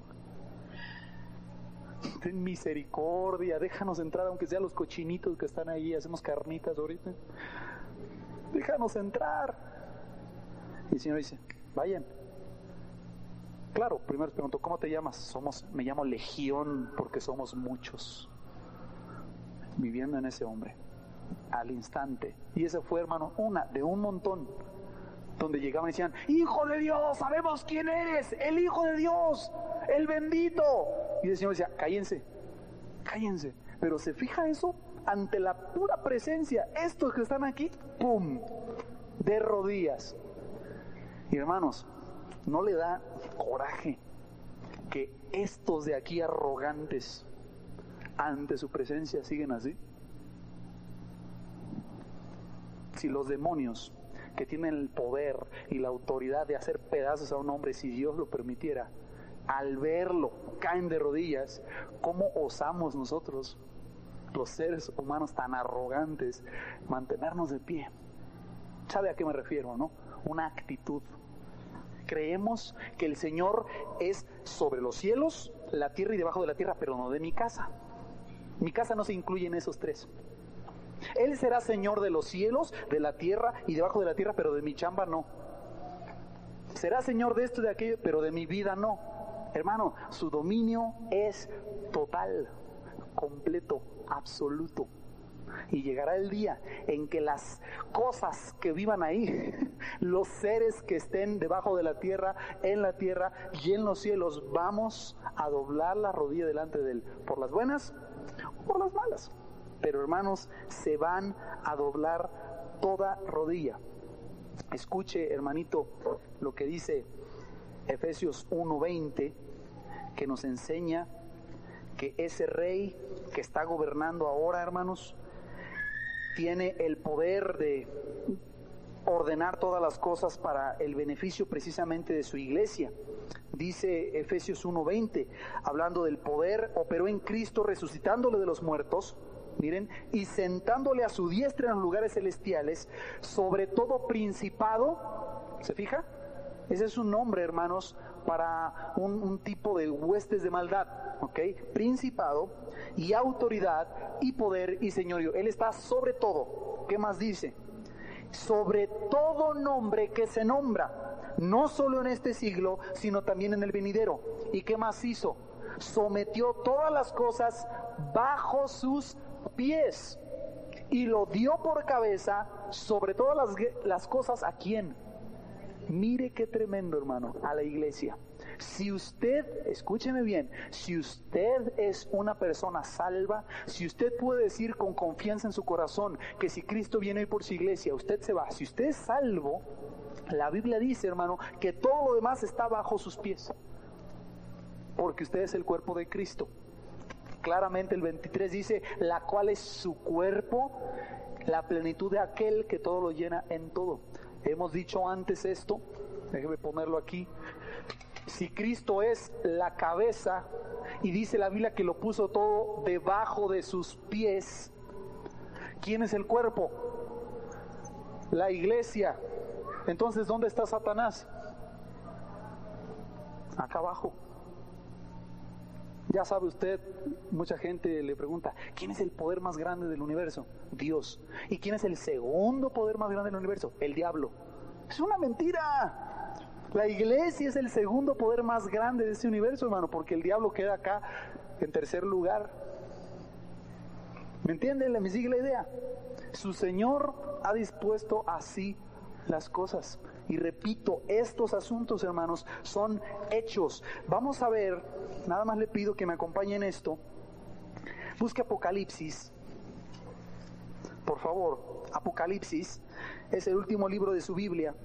Ten misericordia, déjanos entrar, aunque sean los cochinitos que están ahí, hacemos carnitas ahorita. Déjanos entrar. Y el Señor dice: vayan. Claro, primero les preguntó: ¿cómo te llamas? Me llamo Legión, porque somos muchos viviendo en ese hombre. Al instante. Y ese fue, hermano, una de un montón, donde llegaban y decían: Hijo de Dios, sabemos quién eres, el Hijo de Dios, el bendito. Y el Señor decía: cállense. Pero se fija eso, ante la pura presencia, estos que están aquí, ¡pum!, de rodillas. Y hermanos, ¿no le da coraje que estos de aquí arrogantes ante su presencia siguen así? Si los demonios, que tienen el poder y la autoridad de hacer pedazos a un hombre, si Dios lo permitiera, al verlo caen de rodillas, ¿cómo osamos nosotros, los seres humanos tan arrogantes, mantenernos de pie? ¿Sabe a qué me refiero, no? Una actitud. Creemos que el Señor es sobre los cielos, la tierra y debajo de la tierra, pero no de mi casa. Mi casa no se incluye en esos tres. Él será Señor de los cielos, de la tierra y debajo de la tierra, pero de mi chamba no. Será Señor de esto y de aquello, pero de mi vida no. Hermano, su dominio es total, completo, absoluto. Y llegará el día en que las cosas que vivan ahí, los seres que estén debajo de la tierra, en la tierra y en los cielos, vamos a doblar la rodilla delante de Él, por las buenas o por las malas. Pero hermanos, se van a doblar toda rodilla. Escuche, hermanito, lo que dice Efesios 1:20, que nos enseña que ese rey que está gobernando ahora, hermanos, tiene el poder de ordenar todas las cosas para el beneficio precisamente de su iglesia. Dice Efesios 1:20, hablando del poder, operó en Cristo resucitándole de los muertos, miren, y sentándole a su diestra en los lugares celestiales, sobre todo principado. ¿Se fija? Ese es un nombre, hermanos, para un tipo de huestes de maldad, ¿ok? Principado y autoridad y poder y señorío. Él está sobre todo. ¿Qué más dice? Sobre todo nombre que se nombra, no solo en este siglo, sino también en el venidero. ¿Y qué más hizo? Sometió todas las cosas bajo sus pies y lo dio por cabeza sobre todas las cosas. ¿A quién? Mire qué tremendo, hermano, a la iglesia. Si usted, escúcheme bien, si usted es una persona salva, si usted puede decir con confianza en su corazón que si Cristo viene hoy por su iglesia, usted se va. Si usted es salvo, la Biblia dice, hermano, que todo lo demás está bajo sus pies, porque usted es el cuerpo de Cristo. Claramente el 23 dice, la cual es su cuerpo, la plenitud de aquel que todo lo llena en todo. Hemos dicho antes esto, déjeme ponerlo aquí. Si Cristo es la cabeza, y dice la Biblia que lo puso todo debajo de sus pies, ¿quién es el cuerpo? La iglesia. Entonces, ¿dónde está Satanás? Acá abajo. Ya sabe usted, mucha gente le pregunta, ¿quién es el poder más grande del universo? Dios. ¿Y quién es el segundo poder más grande del universo? El diablo. Es una mentira. La iglesia es el segundo poder más grande de ese universo, hermano, porque el diablo queda acá en tercer lugar. ¿Me entienden? ¿Me sigue la idea? Su Señor ha dispuesto así las cosas. Y repito, estos asuntos, hermanos, son hechos. Vamos a ver, nada más le pido que me acompañen en esto. Busque Apocalipsis, por favor. Apocalipsis es el último libro de su Biblia.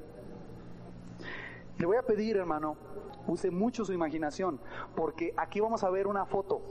Le voy a pedir, hermano, use mucho su imaginación, porque aquí vamos a ver una foto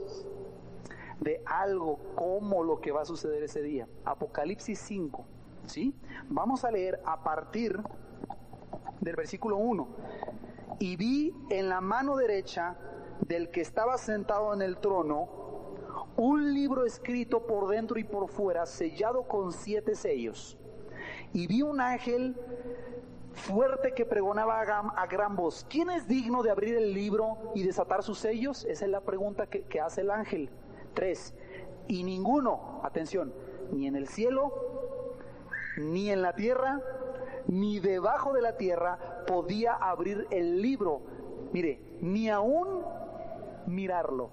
de algo como lo que va a suceder ese día. Apocalipsis 5, ¿sí? Vamos a leer a partir del versículo 1. Y vi en la mano derecha del que estaba sentado en el trono un libro escrito por dentro y por fuera, sellado con 7 sellos. Y vi un ángel fuerte que pregonaba a gran voz, ¿quién es digno de abrir el libro y desatar sus sellos? Esa es la pregunta que hace el ángel. 3. Y ninguno, atención, ni en el cielo, ni en la tierra, ni debajo de la tierra podía abrir el libro. Mire, ni aún mirarlo.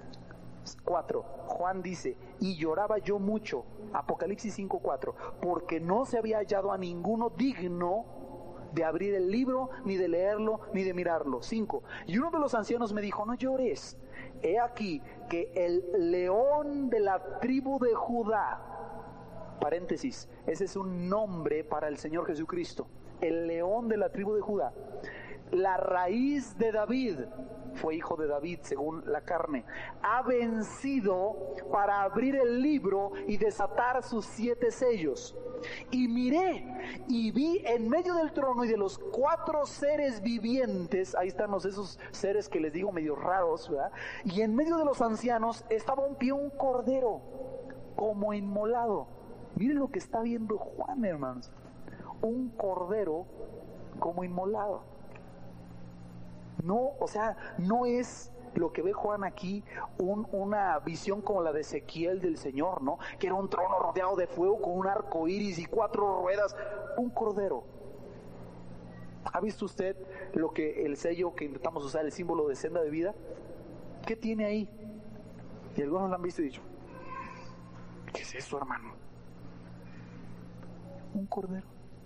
4. Juan dice, y lloraba yo mucho, Apocalipsis 5:4, porque no se había hallado a ninguno digno de abrir el libro, ni de leerlo, ni de mirarlo. 5. Y uno de los ancianos me dijo, no llores, he aquí que el león de la tribu de Judá, paréntesis, ese es un nombre para el Señor Jesucristo, el león de la tribu de Judá, la raíz de David, fue hijo de David según la carne, ha vencido para abrir el libro y desatar sus 7 sellos. Y miré y vi en medio del trono y de los 4 seres vivientes, ahí están esos seres que les digo medio raros, ¿verdad? Y en medio de los ancianos estaba un pie un cordero como inmolado. Miren lo que está viendo Juan, hermanos, un cordero como inmolado. No, o sea, no es lo que ve Juan aquí una visión como la de Ezequiel del Señor, ¿no? Que era un trono rodeado de fuego con un arco iris y 4 ruedas, un cordero. ¿Ha visto usted lo que el sello que intentamos usar, el símbolo de senda de vida? ¿Qué tiene ahí? Y algunos lo han visto y dicho, ¿qué es eso, hermano? Un cordero.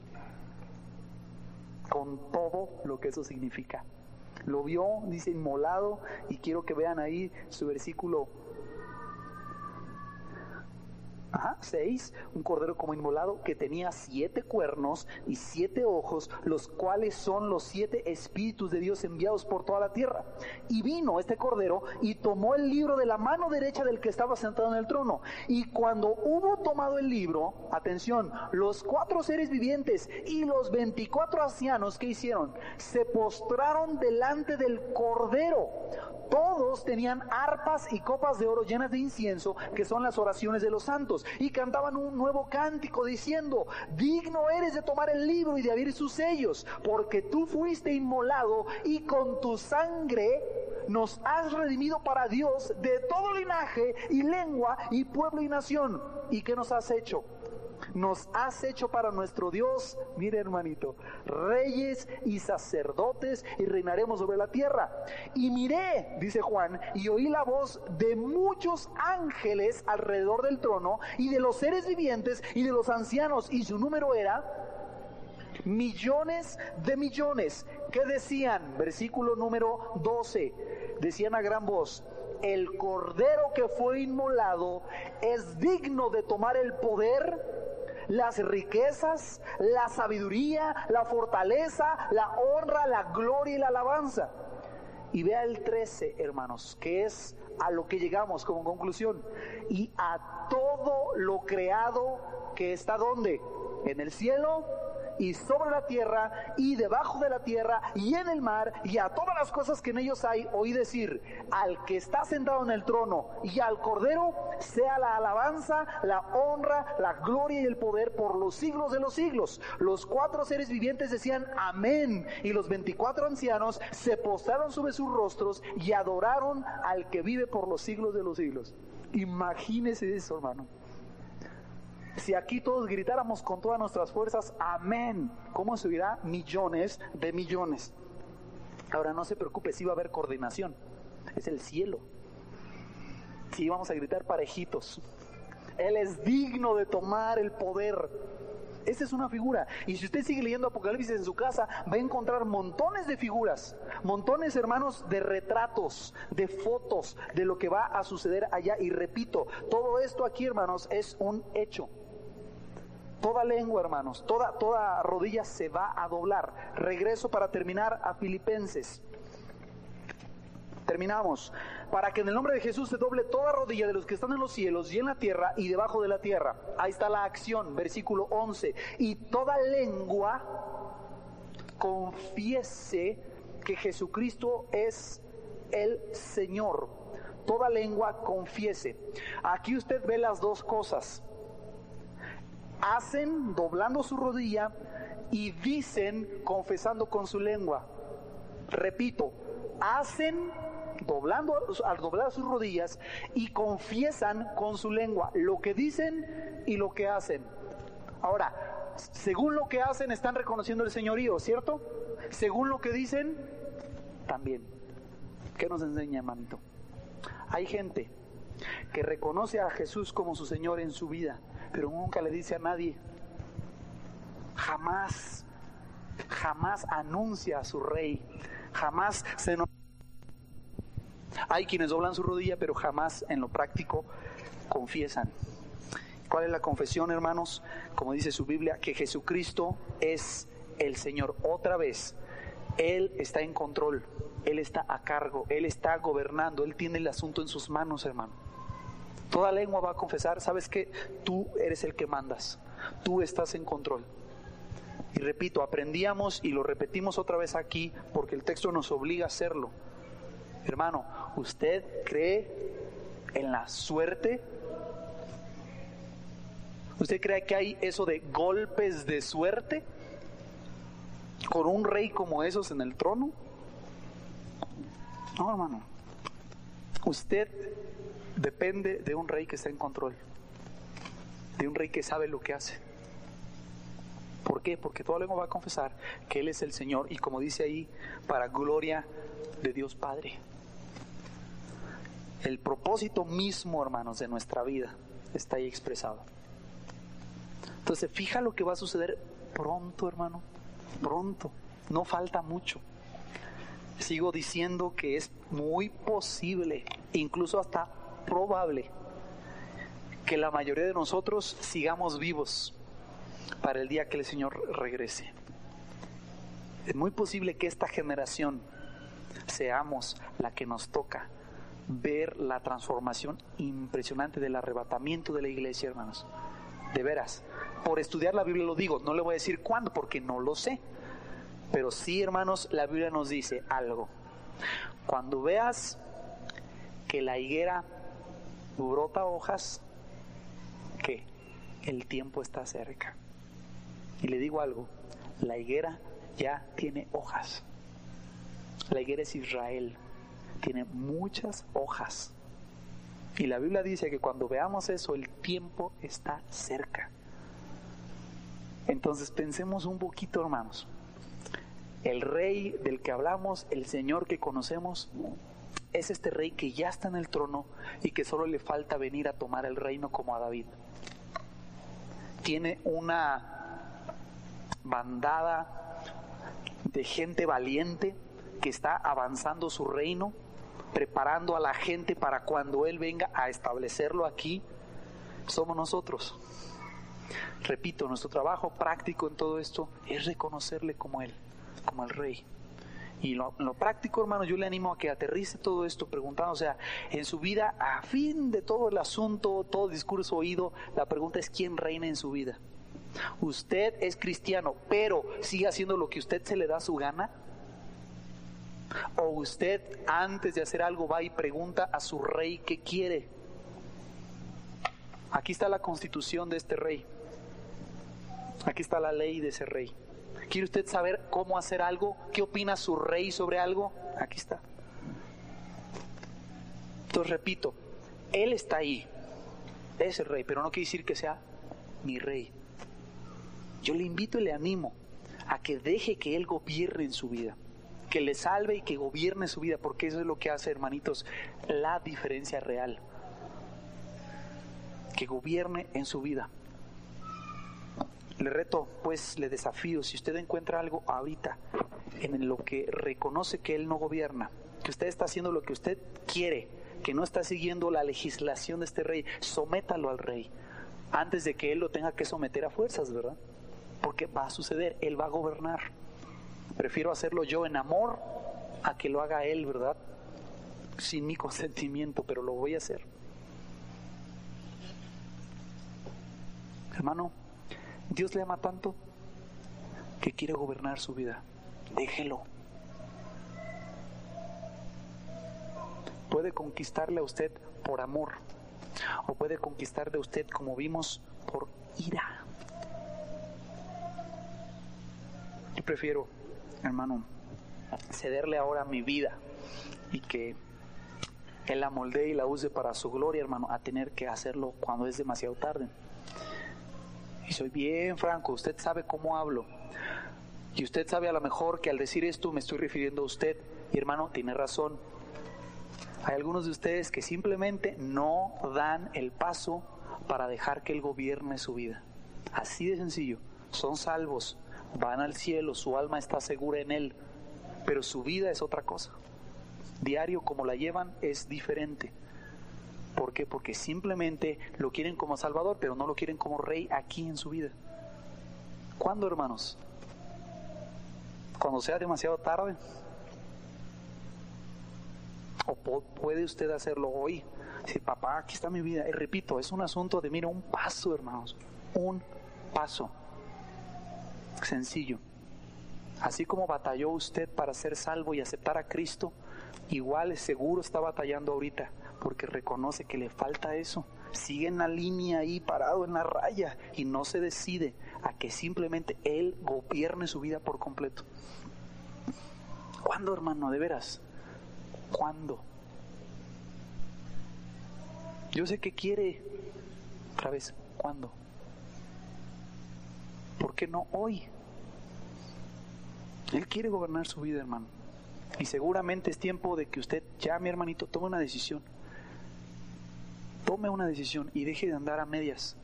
Con todo lo que eso significa. Lo vio, dice, inmolado, y quiero que vean ahí su versículo 6, un cordero como inmolado que tenía 7 cuernos y 7 ojos, los cuales son los 7 espíritus de Dios enviados por toda la tierra. Y vino este cordero y tomó el libro de la mano derecha del que estaba sentado en el trono. Y cuando hubo tomado el libro, atención, los 4 seres vivientes y los 24 ancianos, ¿qué hicieron? Se postraron delante del cordero. Todos tenían arpas y copas de oro llenas de incienso, que son las oraciones de los santos, y cantaban un nuevo cántico diciendo: digno eres de tomar el libro y de abrir sus sellos, porque tú fuiste inmolado y con tu sangre nos has redimido para Dios de todo linaje y lengua y pueblo y nación. ¿Y qué nos has hecho? Nos has hecho para nuestro Dios, mire hermanito, reyes y sacerdotes, y reinaremos sobre la tierra. Y miré, dice Juan, y oí la voz de muchos ángeles alrededor del trono, y de los seres vivientes y de los ancianos, y su número era millones de millones. ¿Qué decían? Versículo número 12, decían a gran voz: el cordero que fue inmolado es digno de tomar el poder, las riquezas, la sabiduría, la fortaleza, la honra, la gloria y la alabanza. Y vea el 13, hermanos, que es a lo que llegamos como conclusión. Y a todo lo creado que está ¿dónde? En el cielo y sobre la tierra y debajo de la tierra y en el mar, y a todas las cosas que en ellos hay, oí decir: al que está sentado en el trono y al cordero sea la alabanza, la honra, la gloria y el poder por los siglos de los siglos. Los 4 seres vivientes decían amén, y los 24 ancianos se postraron sobre sus rostros y adoraron al que vive por los siglos de los siglos. Imagínese eso, hermano. Si aquí todos gritáramos con todas nuestras fuerzas amén, ¿cómo se oirá? Millones de millones. Ahora no se preocupe, si va a haber coordinación, es el cielo. Sí, vamos a gritar parejitos. Él es digno de tomar el poder. Esa es una figura. Y si usted sigue leyendo Apocalipsis en su casa, va a encontrar montones de figuras, montones, hermanos, de retratos, de fotos de lo que va a suceder allá. Y repito, todo esto aquí, hermanos, es un hecho. Toda lengua, hermanos, toda rodilla se va a doblar. Regreso para terminar a Filipenses. Terminamos. Para que en el nombre de Jesús se doble toda rodilla de los que están en los cielos y en la tierra y debajo de la tierra. Ahí está la acción, versículo 11. Y toda lengua confiese que Jesucristo es el Señor. Toda lengua confiese. Aquí usted ve las dos cosas. Hacen doblando su rodilla y dicen confesando con su lengua. Repito, hacen al doblar sus rodillas y confiesan con su lengua lo que dicen y lo que hacen. Ahora, según lo que hacen están reconociendo el señorío, ¿cierto? Según lo que dicen, también. ¿Qué nos enseña, hermanito? Hay gente que reconoce a Jesús como su Señor en su vida, pero nunca le dice a nadie. Jamás anuncia a su Rey. Jamás se nos... Hay quienes doblan su rodilla, pero jamás en lo práctico confiesan. ¿Cuál es la confesión, hermanos? Como dice su Biblia, que Jesucristo es el Señor. Otra vez, Él está en control, Él está a cargo, Él está gobernando, Él tiene el asunto en sus manos, hermano. Toda lengua va a confesar, ¿sabes qué? Tú eres el que mandas, tú estás en control. Y repito, aprendíamos y lo repetimos otra vez aquí porque el texto nos obliga a hacerlo. Hermano, ¿usted cree en la suerte? ¿Usted cree que hay eso de golpes de suerte con un rey como esos en el trono? No, hermano. Usted depende de un rey que está en control, de un rey que sabe lo que hace. ¿Por qué? Porque toda lengua va a confesar que Él es el Señor, y como dice ahí, para gloria de Dios Padre. El propósito mismo, hermanos, de nuestra vida está ahí expresado. Entonces, fija lo que va a suceder pronto, hermano, pronto, no falta mucho. Sigo diciendo que es muy posible, incluso hasta probable, que la mayoría de nosotros sigamos vivos para el día que el Señor regrese. Es muy posible que esta generación seamos la que nos toca ver la transformación impresionante del arrebatamiento de la iglesia, hermanos. De veras, por estudiar la Biblia lo digo, no le voy a decir cuándo porque no lo sé. Pero sí, hermanos, la Biblia nos dice algo. Cuando veas que la higuera brota hojas, que el tiempo está cerca. Y le digo algo, la higuera ya tiene hojas. La higuera es Israel, tiene muchas hojas. Y la Biblia dice que cuando veamos eso, el tiempo está cerca. Entonces pensemos un poquito, hermanos. El rey del que hablamos, el Señor que conocemos, es este rey que ya está en el trono y que solo le falta venir a tomar el reino como a David. Tiene una bandada de gente valiente que está avanzando su reino, preparando a la gente para cuando Él venga a establecerlo aquí. Somos nosotros. Repito, nuestro trabajo práctico en todo esto es reconocerle como Él, como el Rey. Y lo práctico, hermanos, yo le animo a que aterrice todo esto preguntando, o sea, en su vida, a fin de todo el asunto, todo discurso oído, la pregunta es: ¿quién reina en su vida? Usted es cristiano, pero ¿sigue haciendo lo que usted se le da su gana? ¿O usted, antes de hacer algo, va y pregunta a su rey qué quiere? Aquí está la constitución de este rey. Aquí está la ley de ese rey. ¿Quiere usted saber cómo hacer algo? ¿Qué opina su rey sobre algo? Aquí está. Entonces repito, Él está ahí, es el rey, pero no quiere decir que sea mi rey. Yo le invito y le animo a que deje que Él gobierne en su vida, que le salve y que gobierne su vida, porque eso es lo que hace, hermanitos, la diferencia real. Que gobierne en su vida. Le reto, pues le desafío, si usted encuentra algo ahorita en lo que reconoce que Él no gobierna, que usted está haciendo lo que usted quiere, que no está siguiendo la legislación de este rey, sométalo al rey, antes de que Él lo tenga que someter a fuerzas, ¿verdad? Porque va a suceder, Él va a gobernar. Prefiero hacerlo yo en amor a que lo haga Él, ¿verdad? Sin mi consentimiento, pero lo voy a hacer. Hermano, Dios le ama tanto que quiere gobernar su vida. Déjelo. Puede conquistarle a usted por amor, o puede conquistarle a usted, como vimos, por ira. Yo prefiero, hermano, cederle ahora mi vida y que Él la moldee y la use para su gloria, hermano, a tener que hacerlo cuando es demasiado tarde. Y soy bien franco, usted sabe cómo hablo. Y usted sabe a lo mejor que al decir esto me estoy refiriendo a usted. Y hermano, tiene razón. Hay algunos de ustedes que simplemente no dan el paso para dejar que Él gobierne su vida. Así de sencillo. Son salvos, van al cielo, su alma está segura en Él. Pero su vida es otra cosa. Diario como la llevan es diferente. ¿Por qué? Porque simplemente lo quieren como Salvador, pero no lo quieren como Rey aquí en su vida. ¿Cuándo, hermanos? ¿Cuando sea demasiado tarde? ¿O puede usted hacerlo hoy? Decir, papá, aquí está mi vida. Y repito, es un asunto de, mira, un paso, hermanos. Un paso. Sencillo. Así como batalló usted para ser salvo y aceptar a Cristo, igual seguro está batallando ahorita, porque reconoce que le falta eso. Sigue en la línea ahí, parado en la raya, y no se decide a que simplemente Él gobierne su vida por completo. ¿Cuándo, hermano? De veras, ¿cuándo? Yo sé que quiere, otra vez, ¿cuándo? ¿Por qué no hoy? Él quiere gobernar su vida, hermano. Y seguramente es tiempo de que usted ya, mi hermanito, tome una decisión. Tome una decisión y deje de andar a medias.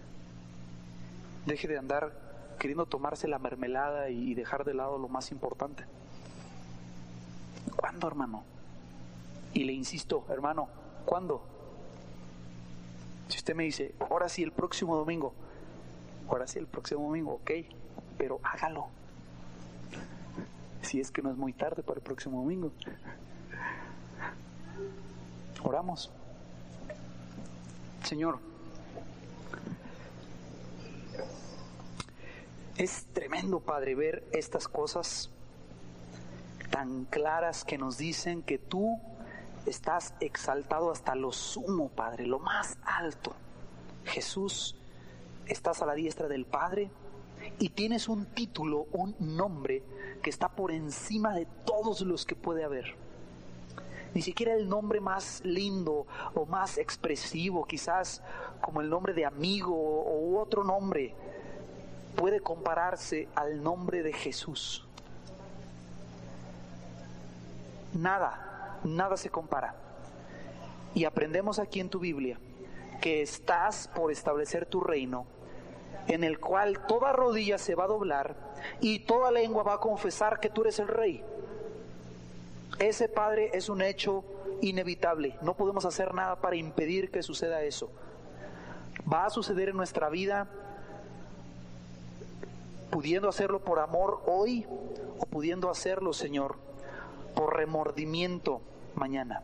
Deje de andar queriendo tomarse la mermelada y dejar de lado lo más importante. ¿Cuándo, hermano? Y le insisto, hermano, ¿cuándo? Si usted me dice, ahora sí el próximo domingo, ok, pero hágalo. Si es que no es muy tarde para el próximo domingo. Oramos. Señor, es tremendo, Padre, ver estas cosas tan claras que nos dicen que tú estás exaltado hasta lo sumo, Padre, lo más alto. Jesús, estás a la diestra del Padre y tienes un título, un nombre que está por encima de todos los que puede haber. Ni siquiera el nombre más lindo o más expresivo, quizás como el nombre de amigo o otro nombre, puede compararse al nombre de Jesús. Nada se compara. Y aprendemos aquí en tu Biblia que estás por establecer tu reino, en el cual toda rodilla se va a doblar y toda lengua va a confesar que tú eres el Rey. Ese, Padre, es un hecho inevitable. No podemos hacer nada para impedir que suceda eso. Va a suceder en nuestra vida, pudiendo hacerlo por amor hoy o pudiendo hacerlo, Señor, por remordimiento mañana.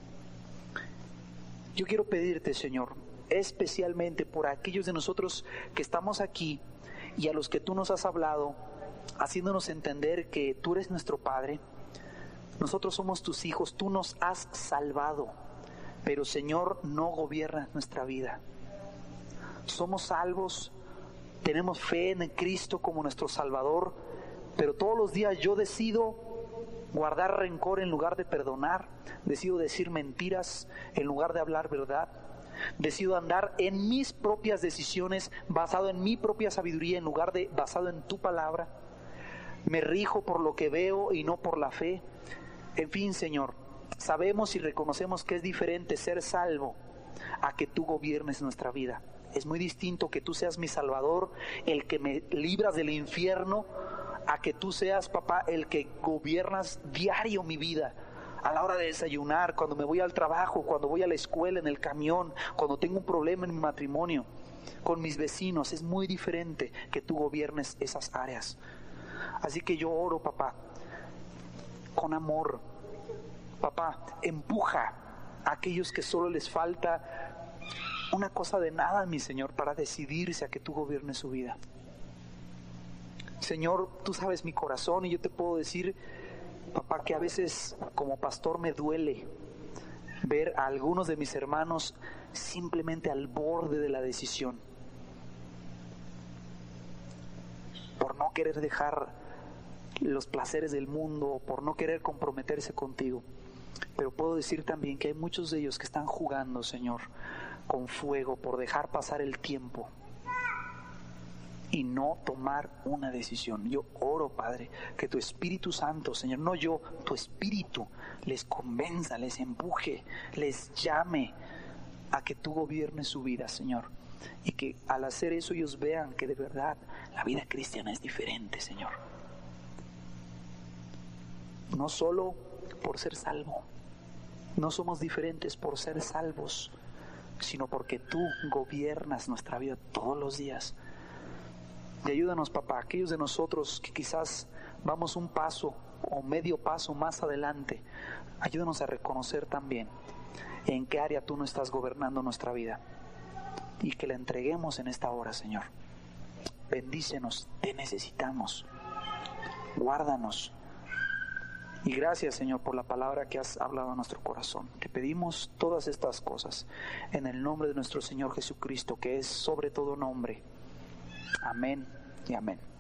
Yo quiero pedirte, Señor, especialmente por aquellos de nosotros que estamos aquí y a los que tú nos has hablado, haciéndonos entender que tú eres nuestro Padre. Nosotros somos tus hijos, tú nos has salvado, pero Señor, no gobiernas nuestra vida. Somos salvos, tenemos fe en Cristo como nuestro Salvador, pero todos los días yo decido guardar rencor en lugar de perdonar, decido decir mentiras en lugar de hablar verdad, decido andar en mis propias decisiones basado en mi propia sabiduría en lugar de basado en tu palabra. Me rijo por lo que veo y no por la fe. En fin, Señor, sabemos y reconocemos que es diferente ser salvo a que tú gobiernes nuestra vida. Es muy distinto que tú seas mi Salvador, el que me libras del infierno, a que tú seas, papá, el que gobiernas diario mi vida. A la hora de desayunar, cuando me voy al trabajo, cuando voy a la escuela, en el camión, cuando tengo un problema en mi matrimonio, con mis vecinos, es muy diferente que tú gobiernes esas áreas. Así que yo oro, papá, con amor. Papá, empuja a aquellos que solo les falta una cosa de nada, mi Señor, para decidirse a que tú gobiernes su vida. Señor, tú sabes mi corazón y yo te puedo decir, papá, que a veces como pastor me duele ver a algunos de mis hermanos simplemente al borde de la decisión, por no querer dejar los placeres del mundo, por no querer comprometerse contigo. Pero puedo decir también que hay muchos de ellos que están jugando, Señor, con fuego por dejar pasar el tiempo y no tomar una decisión. Yo oro, Padre, que tu Espíritu Santo, Señor, no yo, tu Espíritu les convenza, les empuje, les llame a que tú gobiernes su vida, Señor, y que al hacer eso ellos vean que de verdad la vida cristiana es diferente, Señor. No solo por ser salvo, no somos diferentes por ser salvos, sino porque tú gobiernas nuestra vida todos los días. Y ayúdanos, papá, aquellos de nosotros que quizás vamos un paso o medio paso más adelante, ayúdanos a reconocer también en qué área tú no estás gobernando nuestra vida y que la entreguemos en esta hora, Señor. Bendícenos, te necesitamos, guárdanos. Y gracias, Señor, por la palabra que has hablado a nuestro corazón. Te pedimos todas estas cosas en el nombre de nuestro Señor Jesucristo, que es sobre todo nombre. Amén y amén.